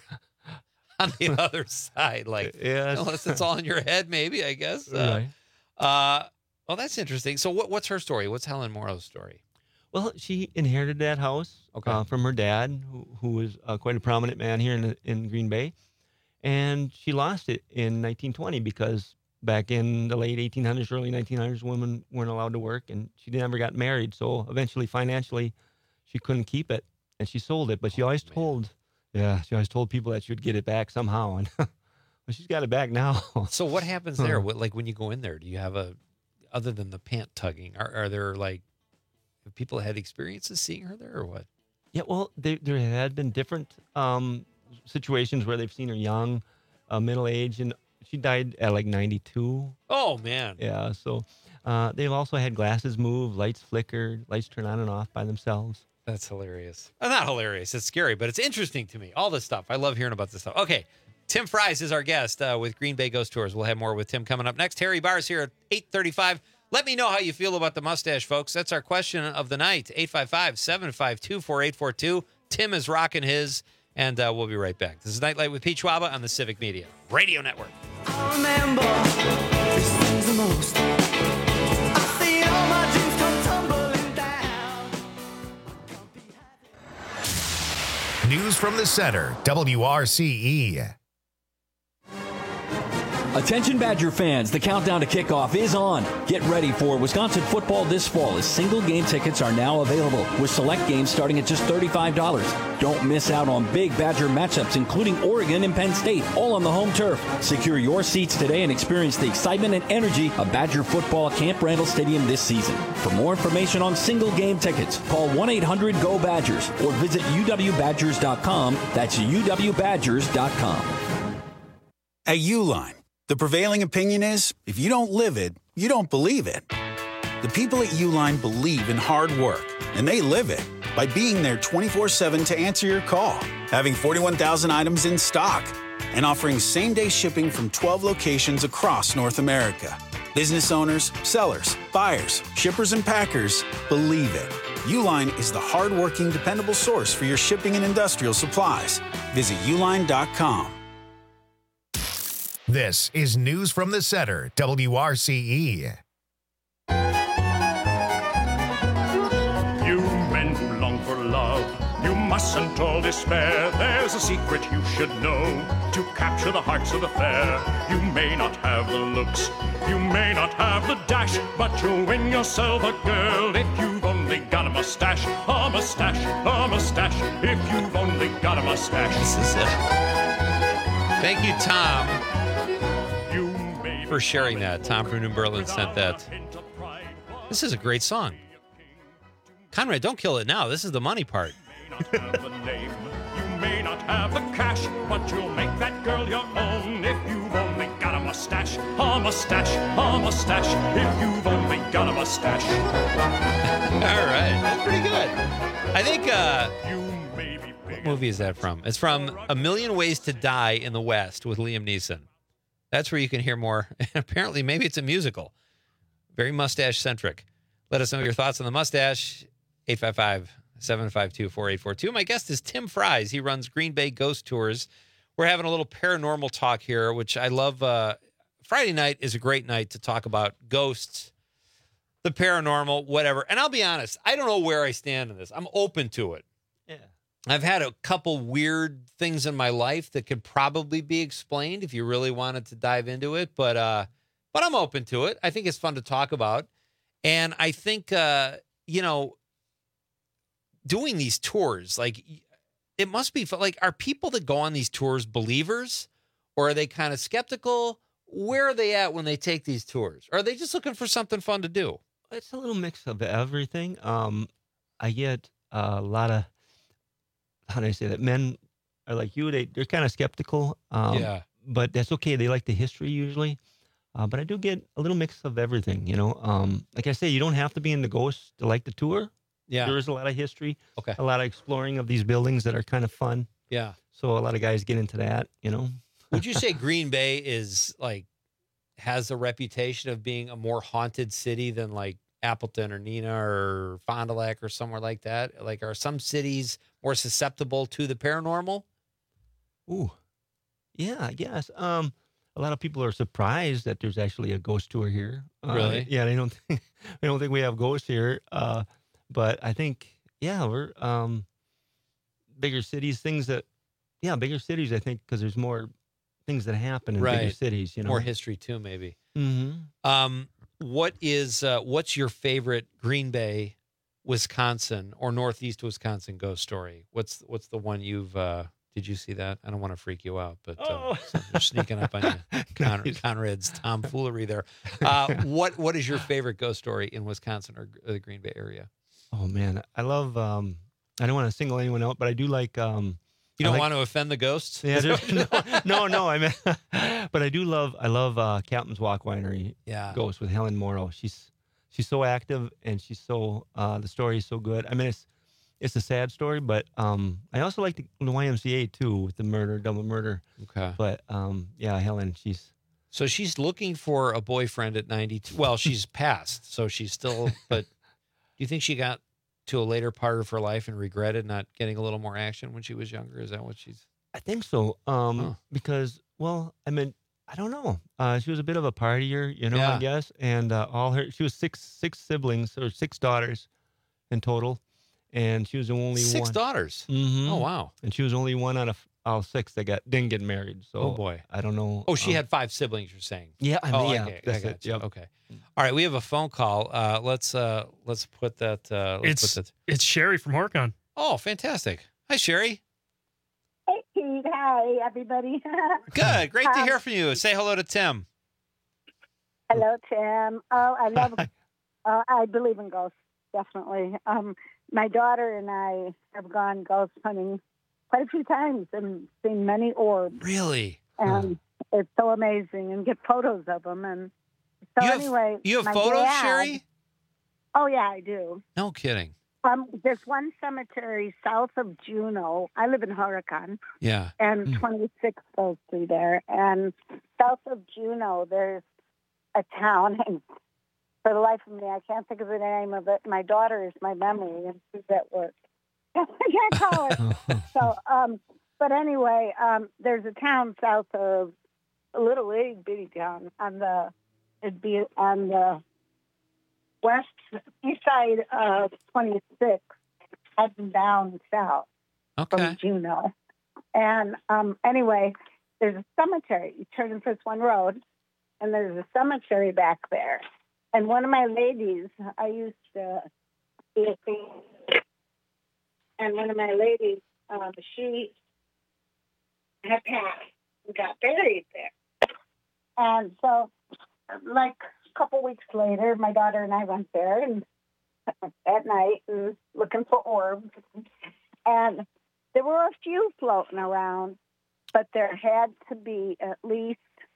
Speaker 13: on the other side. Like,
Speaker 6: Yes.
Speaker 13: unless it's all in your head, maybe, I guess. Uh,
Speaker 6: Right.
Speaker 13: uh, well, that's interesting. So, what, what's her story? What's Helen Morrow's story?
Speaker 6: Well, she inherited that house
Speaker 13: Okay.
Speaker 6: uh, from her dad, who, who was uh, quite a prominent man here in in Green Bay, and she lost it in nineteen twenty because back in the late eighteen hundreds, early nineteen hundreds, women weren't allowed to work, and she never got married. So eventually, financially, she couldn't keep it, and she sold it. But she always told, yeah, she always told people that she would get it back somehow, and well, she's got it back now.
Speaker 13: So, what happens
Speaker 6: Huh.
Speaker 13: there? What, like, when you go in there, do you have a, other than the pant tugging, are, are there like, have people had experiences seeing her there or what?
Speaker 6: Yeah, well, there there had been different um, situations where they've seen her young, uh, middle age, and she died at like ninety-two.
Speaker 13: Oh, man.
Speaker 6: Yeah, so uh, they've also had glasses move, lights flickered, lights turn on and off by themselves.
Speaker 13: That's hilarious. Uh, not hilarious. It's scary, but it's interesting to me. All this stuff. I love hearing about this stuff. Okay. Tim Fries is our guest uh, with Green Bay Ghost Tours. We'll have more with Tim coming up next. Terry Barr's here at eight thirty-five. Let me know how you feel about the mustache, folks. That's our question of the night. eight five five, seven five two, four eight four two. Tim is rocking his, and uh, we'll be right back. This is Nightlight with Pete Schwaba on the Civic Media Radio Network.
Speaker 19: I remember these things the most. I see all my dreams come tumbling down.
Speaker 1: News from the center, W R C E.
Speaker 17: A
Speaker 7: Attention Badger fans, the countdown to kickoff is on. Get ready for Wisconsin football this fall as single game tickets are now available with select games starting at just thirty-five dollars. Don't miss out on big Badger matchups including Oregon and Penn State, all on the home turf. Secure your seats today and experience the excitement and energy of Badger football at Camp Randall Stadium this season. For more information on single game tickets, call one eight hundred go Badgers or visit u w badgers dot com. That's u w badgers dot com.
Speaker 9: At Uline, the prevailing opinion is, if you don't live it, you don't believe it. The people at Uline believe in hard work, and they live it by being there twenty-four seven to answer your call, having forty-one thousand items in stock, and offering same-day shipping from twelve locations across North America. Business owners, sellers, buyers, shippers, and packers believe it. Uline is the hard-working, dependable source for your shipping and industrial supplies. Visit uline dot com.
Speaker 1: This is News from the Center, W R C E.
Speaker 10: You men who long for love, you mustn't all despair. There's a secret you should know to capture the hearts of the fair. You may not have the looks, you may not have the dash, but you'll win yourself a girl if you've only got a mustache, a mustache, a mustache, if you've only got a mustache.
Speaker 13: This is it. Thank you, Tom, for sharing that. Tom from Berlin sent that. This is a great song. Conrad, don't kill it now. This is the money part.
Speaker 10: Have the name. You may not have the cash, but you'll make that girl your own if you've only got a mustache, a mustache, a mustache, if you've only got a mustache.
Speaker 13: All right, that's pretty good. I think, uh, what movie is that from? It's from A Million Ways to Die in the West with Liam Neeson. That's where you can hear more. Apparently, maybe it's a musical. Very mustache-centric. Let us know your thoughts on the mustache. eight five five, seven five two, four eight four two. My guest is Tim Fries. He runs Green Bay Ghost Tours. We're having a little paranormal talk here, which I love. Uh, Friday night is a great night to talk about ghosts, the paranormal, whatever. And I'll be honest, I don't know where I stand in this. I'm open to it.
Speaker 6: Yeah.
Speaker 13: I've had a couple weird things in my life that could probably be explained if you really wanted to dive into it, but uh, but I'm open to it. I think it's fun to talk about, and I think uh, you know, doing these tours, like it must be fun. Like, are people that go on these tours believers, or are they kind of skeptical? Where are they at when they take these tours? Or are they just looking for something fun to do?
Speaker 6: It's a little mix of everything. Um, I get a lot of, how do I say that? Men are like you, they, they're kind of skeptical. Um,
Speaker 13: Yeah.
Speaker 6: But that's okay. They like the history usually. Uh, but I do get a little mix of everything, you know. Um, like I say, you don't have to be in the ghosts to like the tour.
Speaker 13: Yeah.
Speaker 6: There is a lot of history.
Speaker 13: Okay.
Speaker 6: A lot of exploring of these buildings that are kind of fun.
Speaker 13: Yeah.
Speaker 6: So a lot of guys get into that, you know.
Speaker 13: Would you say Green Bay is like, has a reputation of being a more haunted city than like Appleton or Neenah or Fond du Lac or somewhere like that? Like, are some cities more susceptible to the paranormal?
Speaker 6: Ooh, yeah, I guess. Um, a lot of people are surprised that there's actually a ghost tour here. Uh,
Speaker 13: Really?
Speaker 6: Yeah, they don't think they don't think we have ghosts here. Uh, but I think, yeah, we're um, bigger cities. Things that, yeah, bigger cities. I think because there's more things that happen in bigger
Speaker 13: Right.
Speaker 6: cities. You know,
Speaker 13: More history too, maybe.
Speaker 6: Mm-hmm.
Speaker 13: Um, what is uh, what's your favorite Green Bay, Wisconsin, or Northeast Wisconsin ghost story? What's what's the one you've? Uh, did you see that? I don't want to freak you out, but uh,
Speaker 6: Oh.
Speaker 13: you're sneaking up on you, Con- Conrad's tomfoolery there. Uh, what what is your favorite ghost story in Wisconsin or the Green Bay area?
Speaker 6: Oh man, I love. Um, I don't want to single anyone out, but I do like. Um,
Speaker 13: You
Speaker 6: I
Speaker 13: don't
Speaker 6: like-
Speaker 13: want to offend the ghosts?
Speaker 6: Yeah, there's- no, no, no. I mean, but I do love. I love uh, Captain's Walk Winery.
Speaker 13: Yeah.
Speaker 6: Ghost with Helen Morrow. She's she's so active and she's so. Uh, the story is so good. I mean, it's it's a sad story, but um, I also like the, the Y M C A too with the murder, double murder.
Speaker 13: Okay.
Speaker 6: But um, yeah, Helen, she's.
Speaker 13: So she's looking for a boyfriend at ninety-two. Well, she's passed, so she's still. But do you think she got to a later part of her life and regretted not getting a little more action when she was younger? Is that what she's?
Speaker 6: I think so. Um,
Speaker 13: Huh.
Speaker 6: because well, I mean, I don't know. Uh, she was a bit of a partier, you know,
Speaker 13: Yeah.
Speaker 6: I guess, and uh, all her she was six six siblings or six daughters in total, and she was the only
Speaker 13: Six
Speaker 6: one.
Speaker 13: daughters.
Speaker 6: Mhm.
Speaker 13: Oh wow.
Speaker 6: And she was only one out of all six that got didn't get married. So
Speaker 13: Oh, boy.
Speaker 6: I don't know.
Speaker 13: Oh, she
Speaker 6: um,
Speaker 13: had five siblings, you're saying?
Speaker 6: Yeah, I
Speaker 13: oh,
Speaker 6: mean, yeah,
Speaker 13: okay, I
Speaker 6: that's
Speaker 13: got
Speaker 6: it,
Speaker 13: you.
Speaker 6: yep.
Speaker 13: Okay. All right, we have a phone call. Uh, let's uh, let's put that. Uh, let's
Speaker 14: It's
Speaker 13: put that.
Speaker 14: it's Sherry from Horcon.
Speaker 13: Oh, fantastic! Hi, Sherry.
Speaker 12: Hey, Pete. Hi, everybody.
Speaker 13: Good. Great to
Speaker 12: Um,
Speaker 13: hear from you. Say hello to Tim.
Speaker 12: Hello, Tim. Oh, I love. uh, I believe in ghosts, definitely. Um, my daughter and I have gone ghost hunting quite a few times and seen many orbs.
Speaker 13: Really?
Speaker 12: And it's so amazing, and get photos of them. And so
Speaker 13: You have-
Speaker 12: anyway,
Speaker 13: you have
Speaker 12: my
Speaker 13: photos,
Speaker 12: dad-
Speaker 13: Sherry?
Speaker 12: Oh yeah, I do.
Speaker 13: No kidding.
Speaker 12: Um, there's one cemetery south of Juneau. I live in Horicon.
Speaker 13: Yeah.
Speaker 12: And twenty-six goes through there. And south of Juneau, there's a town, and for the life of me, I can't think of the name of it. My daughter is my memory, and she's at work. I can't call it. so, um, but anyway, um, there's a town south of a little itty bitty town on the it'd be on the west east side of twenty-six, heading down south
Speaker 13: Okay.
Speaker 12: from Juneau. And um, anyway, there's a cemetery. You turn in this one road, and there's a cemetery back there. And one of my ladies, I used to be a thing, and one of my ladies, um, she had passed and got buried there. And so, like a couple weeks later, my daughter and I went there and at night and looking for orbs. And there were a few floating around, but there had to be at least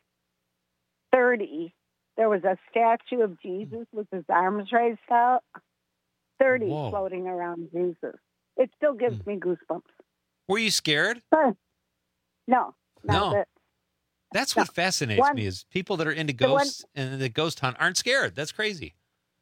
Speaker 12: thirty. There was a statue of Jesus with his arms raised out. thirty
Speaker 13: Whoa.
Speaker 12: floating around Jesus. It still gives me goosebumps.
Speaker 13: Were you scared?
Speaker 12: But no,
Speaker 13: No.
Speaker 12: not that.
Speaker 13: That's what fascinates
Speaker 12: One-
Speaker 13: me is people that are into
Speaker 12: the one-
Speaker 13: ghosts and the ghost hunt aren't scared. That's crazy.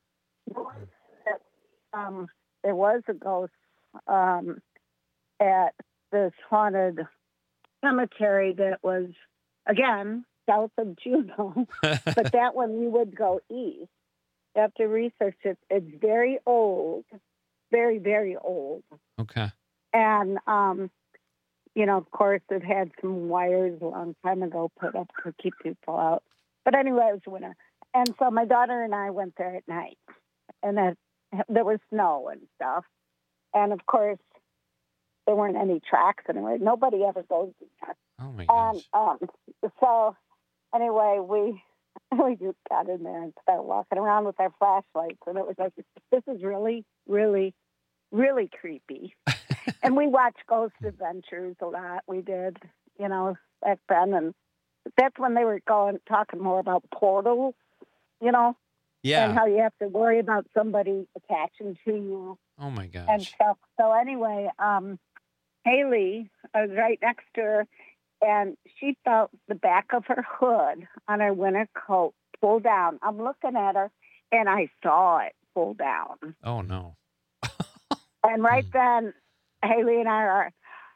Speaker 12: Um, there was a ghost um, at this haunted cemetery that was, again, south of Juneau. But that one you would go east. You have to research it. It's very old, very, very old.
Speaker 13: Okay.
Speaker 12: And, um, you know, of course, it had some wires a long time ago put up to keep people out. But anyway, it was winter. And so my daughter and I went there at night. And that, there was snow and stuff. And, of course, there weren't any tracks anywhere. Nobody ever goes there.
Speaker 13: Oh, my
Speaker 12: And um, so, anyway, we we just got in there and started walking around with our flashlights. And it was like, this is really, really, really creepy. And we watched Ghost Adventures a lot. We did, you know, back then. And that's when they were going talking more about portals, you know,
Speaker 13: Yeah.
Speaker 12: and how you have to worry about somebody attaching to you
Speaker 13: Oh, my gosh.
Speaker 12: and stuff. So anyway, um, Haley, I was right next to her, and she felt the back of her hood on her winter coat pull down. I'm looking at her, and I saw it pull down.
Speaker 13: Oh, no.
Speaker 12: And right then, Haley and I are,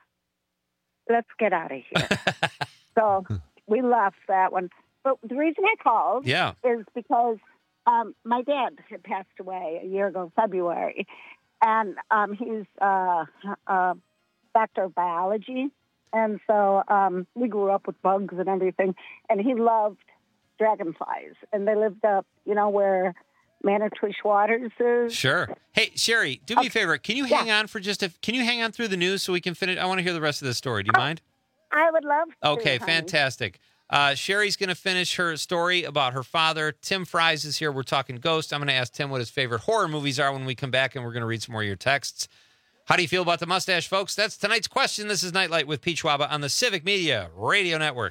Speaker 12: let's get out of here. So we left that one. But the reason I called
Speaker 13: Yeah.
Speaker 12: is because um, my dad had passed away a year ago, February, and um, he's uh, a doctor of biology. And so um, we grew up with bugs and everything, and he loved dragonflies. And they lived up, you know, where Manitowish Waters is.
Speaker 13: Sure. Hey, Sherry, do me a favor. Can you hang on for just a, can you hang on through the news so we can finish? I want to hear the rest of this story. Do you mind?
Speaker 12: I would love to.
Speaker 13: Okay,
Speaker 12: honey.
Speaker 13: fantastic. Uh, Sherry's going to finish her story about her father. Tim Fries is here. We're talking ghosts. I'm going to ask Tim what his favorite horror movies are when we come back, and we're going to read some more of your texts. How do you feel about the mustache, folks? That's tonight's question. This is Nightlight with Pete Schwaba on the Civic Media Radio Network.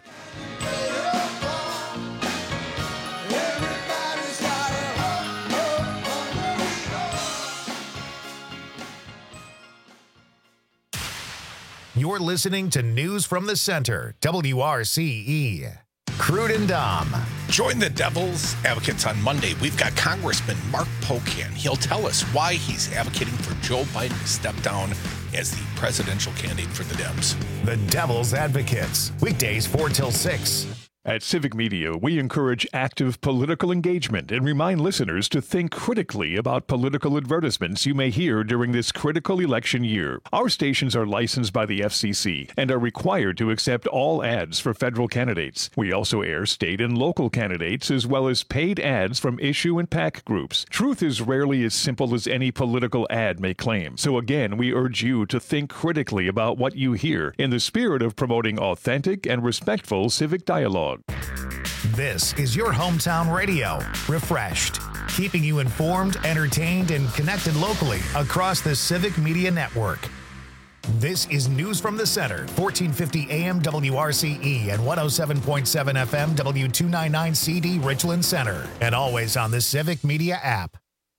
Speaker 1: You're listening to News from the Center, W R C E. Crude and Dom.
Speaker 15: Join the Devil's Advocates on Monday. We've got Congressman Mark Pocan. He'll tell us why he's advocating for Joe Biden to step down as the presidential candidate for the Dems.
Speaker 1: The Devil's Advocates. Weekdays four till six.
Speaker 5: At Civic Media, we encourage active political engagement and remind listeners to think critically about political advertisements you may hear during this critical election year. Our stations are licensed by the F C C and are required to accept all ads for federal candidates. We also air state and local candidates as well as paid ads from issue and PAC groups. Truth is rarely as simple as any political ad may claim. So again, we urge you to think critically about what you hear in the spirit of promoting authentic and respectful civic dialogue.
Speaker 1: This is your hometown radio, refreshed, keeping you informed, entertained, and connected locally across the Civic Media Network. This is News from the Center, fourteen fifty A M W R C E and one oh seven point seven F M W two ninety-nine C D Richland Center, and always on the Civic Media app.